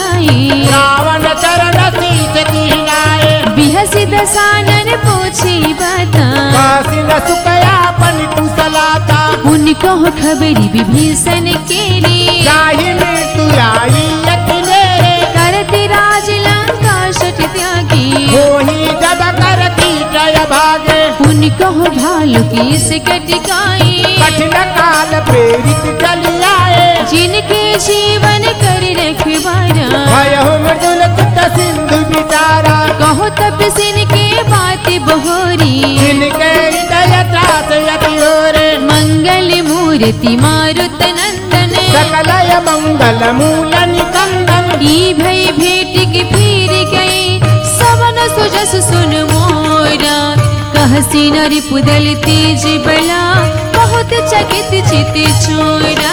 आई रावण चरण शीश किनाए बिहसी दसानन पूछी बता काशी न सुकया पन कुशलाता उनको खबरी विभीषण केली जाहि मृत्यु आई अखिलेरे करते राज लंका सठ त्यागी मोहि जब कर जय भागे उनको भालू की से कटकाई कठिन काल प्रेरित चली आए जिनके जीवन कर रखवारा भयो मृदुल कुट सिंधु बिचारा कहो तप सिन के बात बहोरी जिनके हृदय त्रास यति होरे मंगल मूर्ति मारुत नंदन सकलय मंगल मूल निकंदन ई भई भेट के फिर गए सवन सुजस सुन मोरा कहसी नरि पुदल तेज बला बहुत चकित चित चोरा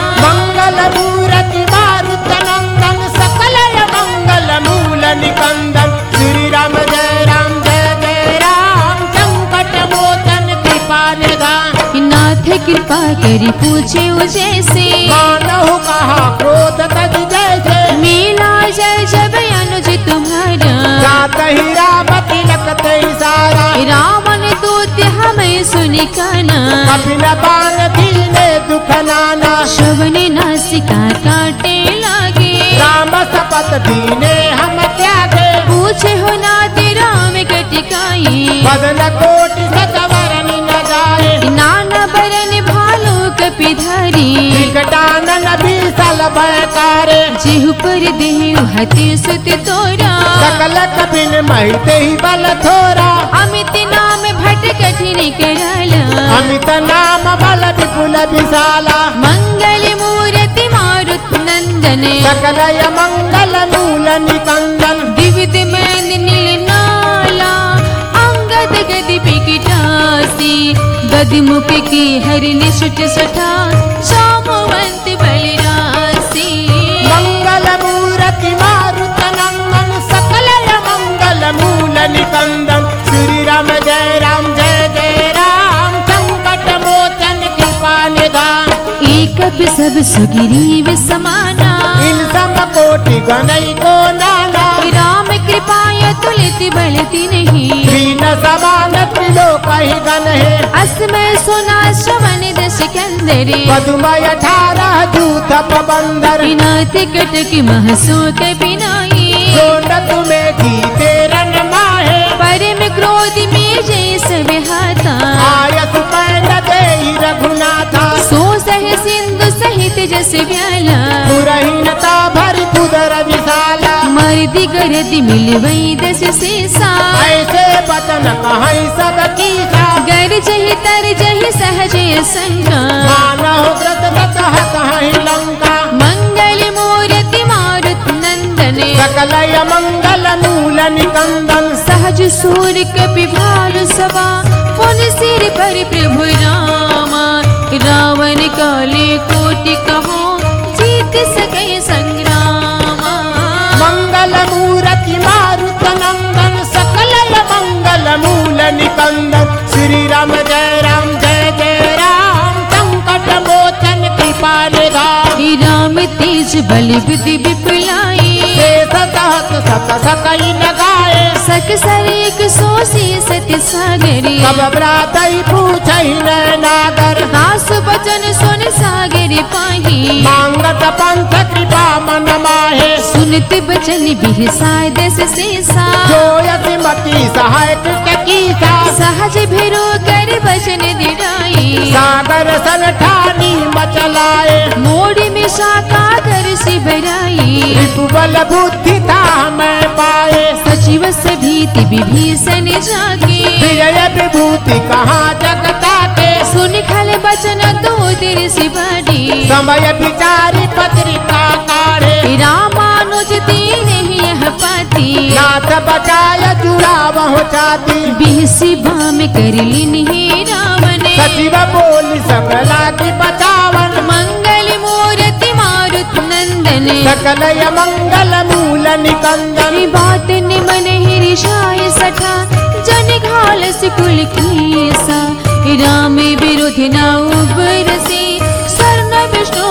मंगल मूर्ति मारुत नंदन सकलय मंगल मूल निकंदन श्री राम जय राम जय जय राम संकट मोचन कृपा निधान नाथ कृपा करी पूछे जैसे मानहु कहा क्रोध तज जैसे मेला जय जब अनुज तुम्हारा जात ही रामति लखत सारा रावण दूत हमें सुनि काना कपिल बाण दीने दुख नाना श्रवण नासिका काटे लागे राम शपथ दीने हम त्यागे पूछे हो नाथ राम कटिकाई बदन कोटि सतवरन न जाए नाना बरन भालू कपिधारी विकटानन विसल भयकारे जेहु पर देहु हति सुत तोरा सकल कपिन महिते ही बल थोरा अमित नाम भट कठिन कराला अमित नाम बल विपुल विशाला मंगल मूर्ति मारुत नंदन सकलय मंगल मूल निकंदन दिविद मैन नील नाला अंगद गति पिकिटासी गदि मुख की हरि निष्ठ सठा जामवंत बलिरासी मंगल मूर्ति मारुत नंदन सकलय मंगल मूल निकंदन श्री राम जय राम जय जय राम संकट मोचन कृपा निधान एक सब सुग्रीव समाना इन सम कोटि गणई को नाना राम कृपाय तुलित बलति नहीं दीन समान त्रिलोक ही गण है असमय सुना श्रवण दश कंदरे पदुमय अठारह दूत प्रबंधर नाथ कटक महसूक बिनाई सोन तुम्हें जीते रन माहे परम क्रोध में जय सब हाथा आयस पैन दे रघुनाथा सो सह सिंधु सहित जस व्याला पुरहीनता भरी कुदर विशाला मर्दी गरदी मिलवई दस शेषा ऐसे बचन कहीं सब कीसा गर जहि तर जहि सहज संगा मानव व्रत व्रत कहीं लंका मंगल मूर्ति मारुत नंदन सकलय मंगल मूल निकंदन सहज सूर कपि भालु सभा पुन सिर पर प्रभु रामा रावण काले कोटि कहो जीत सके संग्रामा मंगल मूर्ति मारुत नंदन सकलय मंगल मूल निकंदन श्री राम जय राम जय जय राम संकट मोचन कृपा निधान राम तेज बल विधि विपुलाई शेष सहत सत सकई लगाए सक सर एक सोसी सत्य सागरी कब ब्रातई पूछई नागर दास बचन सुन सागर पाही मांगत पंथ कृपा मन माहे सुनत बचन बिहसाय दस शेषा जो यतिमति सहायक कीसा सहज भिरो कर बचन दिराई सागर सन ठानी मचलाए मोड़ में शाखा कर सिबराई रिपुबल बुद्धि था मैं पाए सचिव सभीति विभीषण जागे विजय विभूति कहाँ जगता के सुन खल बचन दो तेरे सिबाड़ी समय विचारी पत्रिका काढ़े रामानुज तीन ही यह पाती नाथ बचाय जुड़ा वह चाती बिहसी बाम कर लिन्ही रावण सचिव बोली सकला की बचावन मंगल मूर्ति मारुत नंदन सकलय मंगल मूल निकंदन बात निमन हृषाय सठा जन मन घाल सिकुल कीसा राम विरुद्ध न उबरसी स्वर्ण विष्णु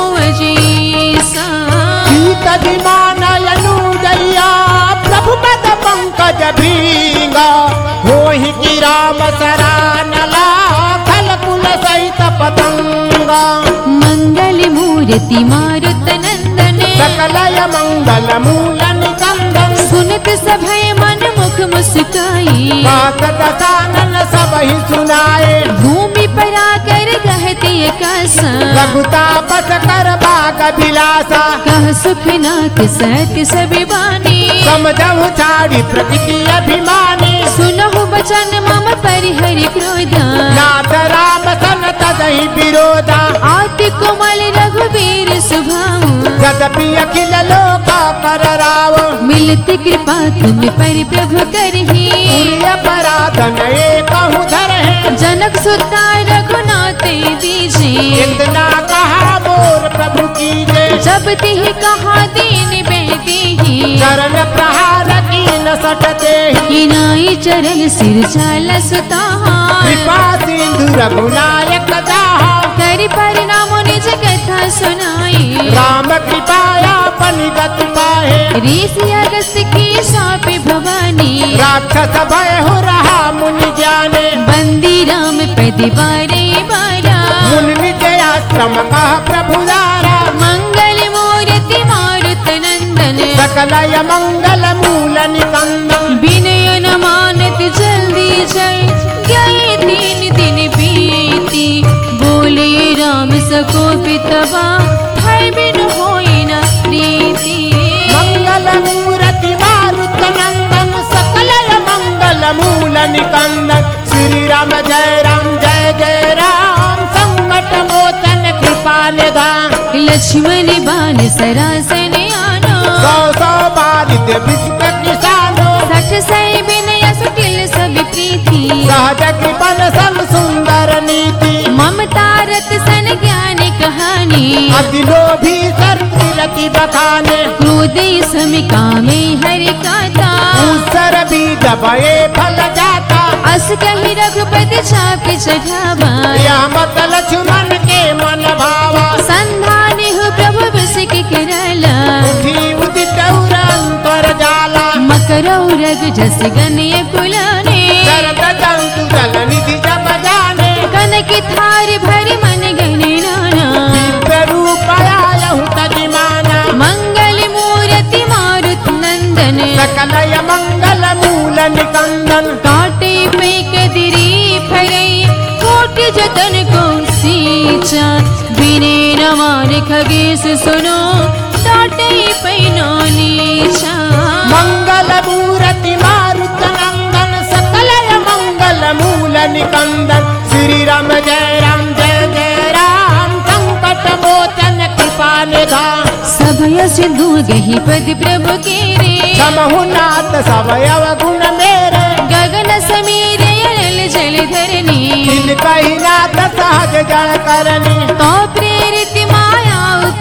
अजीसा सीत विमानयनु जया प्रभु पद पंकज भींगा होहि की राम सरानला खल कुल सहित पतंगा मंगल मूर्ति मारुत नंदन सकलय मंगल मूल निकंदन सुनत सभय मन मुख मुस्काई बात दसानन सब ही सुनाए भूमि पर आकर कहते कसा रघुतापस कर बाग बिलासा कह सुख नाथ सत्य सभी बानी समझहु छाड़ी प्रकृति अभिमानी सुनहु बचन मम परिहरि क्रोधा नाथ राम सन तदहि विरोधा आति कोमल रघुवीर सुभाऊ यद्यपि अखिल लोक पर राव मिलती कृपा तुम पर प्रभु करही अपराधन एकहु धरहि जनक सुता रघुनाथ दीजे इतना कहा मोर प्रभु कीजे जब तिह कहा दीन बेदीही चरण प्रहार कीन सटते हिनाई चरण सिर चाल सुता कृपा सिंधु रघुनायक दाहा करि परिणाम निज कथा सुनाई राम कृपाया पनिगत पाहे ऋषि अगस्त्य की सौंपी भवानी राक्षस भय हो रहा मुनि जाने बंदी राम पद बारे बारा मुनि निज आश्रम कहा प्रभु दारा मंगल मूर्ति मारुत नंदन सकलय मंगल मूल निकंदन विनय न मानत जल्दी जय गए तीन दिन बीती बोले राम सको पितवा भय बिनु होई न प्रीति मंगल मूर्ति मारुत नंदन सकलय मंगल मूल निकंदन श्री राम जय राम जय जय राम संकट मोचन कृपा निधान लक्ष्मण बाण सरासन आनो सौ सौ बारित विश्व किसानो सठ सै विनय सुटिल सब प्रीति सहज कृपन सन सुंदर नीति ममता रत सन ज्ञान कहानी अति लोभी सर्व रति बखाने क्रोध सम कामे हरि काता उसर बीज भये फल जाता अस कहि रघुपति चाप चढ़ावा यह मत लक्ष्मण के मन भावा संधान हो प्रभु विसिक करला उठी उदित अंतर जाला मकरौ रग जस गनय कुलाने शरद जंतु जल निधि जप जाने कनक थार भरि मन गने नाना दिव्य रूप आयहु तजिमाना मंगल मूर्ति मारुत नंदन सकलय मंगल मूल निकंदन काटे पे कदरी फरे कोटि जतन को सींचा बिने न मान खगेश सुनो काटे पे नीचा मंगल मूर्ति मारुत नंदन सकलय मंगल मूल निकंदन श्री राम जय राम जय जय राम संकट मोचन कृपा निधान सभय सिंधु गही पद प्रभु के रे समहु नाथ सवयव गुण मेरे गगन समीर अनल जल धरनी तिल कही नाथ सहज जल करनी तो प्रेरित माया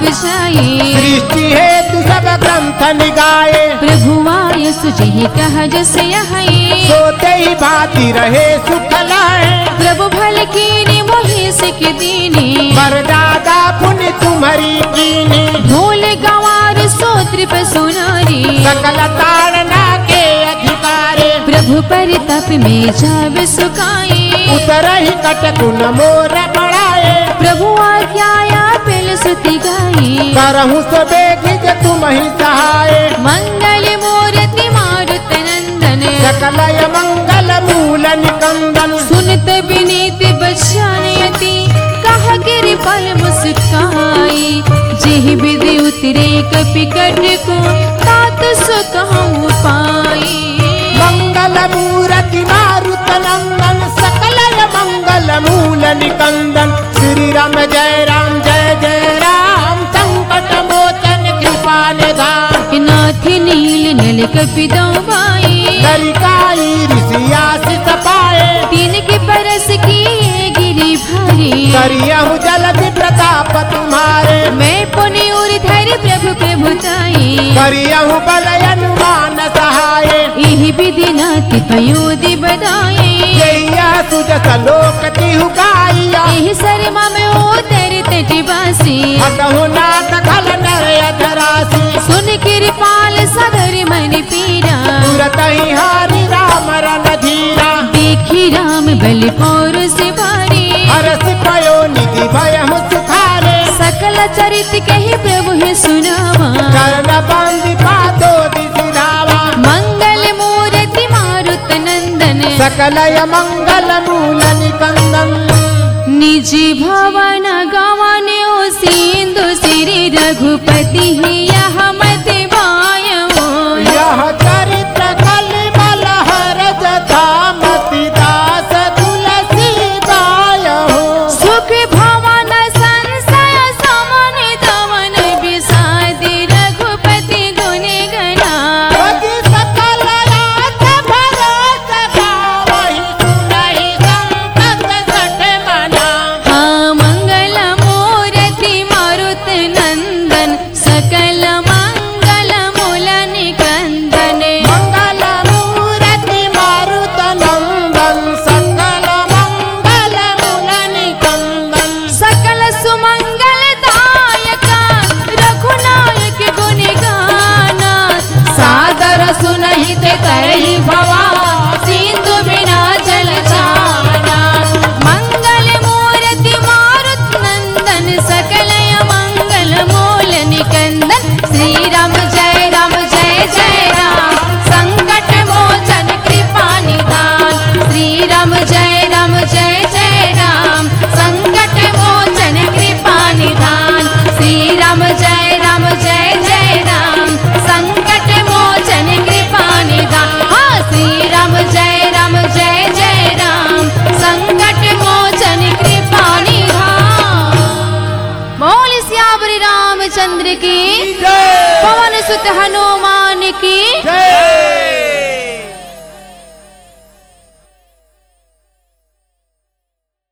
उपजाई सृष्टि हेतु सब ग्रंथ निगाए प्रभु आय सुजहि कह जस यही सोते ही भांति रहे सुख लाए प्रभु भल कीनी मोहि सिख दीनी पर दादा पुण्य तुम्हारी कीनी ढोल गंवार सोत्र पसुनारी सकल ताड़ना के अधिकारे प्रभु पर तप में जाव सुखाई उतरहि कटकुन मोर बढ़ाए प्रभु आज्ञाया पेल सुति गाई करहु सो बेगिज तुम ही सहाय मंगल मूर्ति मारुत नंदन सकलय मंगल मूल निकंदन सुनत विनीत बचानयति कह गिरि पल मुस्काई जेहि विधि उतरे कपि कट को तात सो कहूँ पाई मंगल मूर्ति मारुत नंदन सकलय मंगल मूल निकंदन श्री राम जय राम जय जय राम संकट मोचन कृपा निधान नाथ नील नल कपि दौबाई दरिकाई ऋषि आशीष पाए तीन के परस की गिरी भारी करियहु जलधि प्रताप तुम्हारे मैं पुनि उर धर प्रभु प्रभुताई करियहु बल अनुमान सहाय इहि विधिनाथ पयोधि बधाई जैया सुजस लोक तिहु गाइया एहि सरमा में उतर तटवासी हतहु नाथ खल नर अधरासी सुन कृपाल सागर मन पीरा तुरत ही हारि राम रन धीरा देखी राम बल पौरुष भारी हरस पयो निधि भयहु सुखारे सकल चरित कहि प्रभु है सुनावा कर्ण बंदी पादो दिसिधावा मंगल मूर्ति मारुत नंदन सकलय मंगल मूल निकंदन निज भवन गवन सिंधु श्री रघुपति यह मत बायो यह चरित्र कलिमल हरज धामति दास तुलसी गायहु सुख भवन संशय समन दमन विषाद रघुपति गुण गणा यदि सकल रात भरत गावहि सुनहि संतत सठ मना हाँ मंगल मूर्ति मारुत नंदन सकल मंगल मूल निकंदन मंगल मूर्ति मारुत नंदन सकल मंगल मूल निकंदन सकल सुमंगल दायक रघुनायक गुण गाना सादर सुनहित करहि भवा सिंधु बिना जल जाना मंगल मूर्ति मारुत नंदन सकल मंगल मूल निकंदन श्री राम जय राम जय जय राम संकट मोचन कृपा निधान श्री राम जय राम जय जय राम संकट मोचन कृपा निधान श्री राम जय राम जय जय राम संकट मोचन कृपा निधान हाँ श्री राम जय राम जय जय राम संकट मोचन कृपा निधान बोल सियावर रामचंद्र की जय पवन सुत हनुमान की जय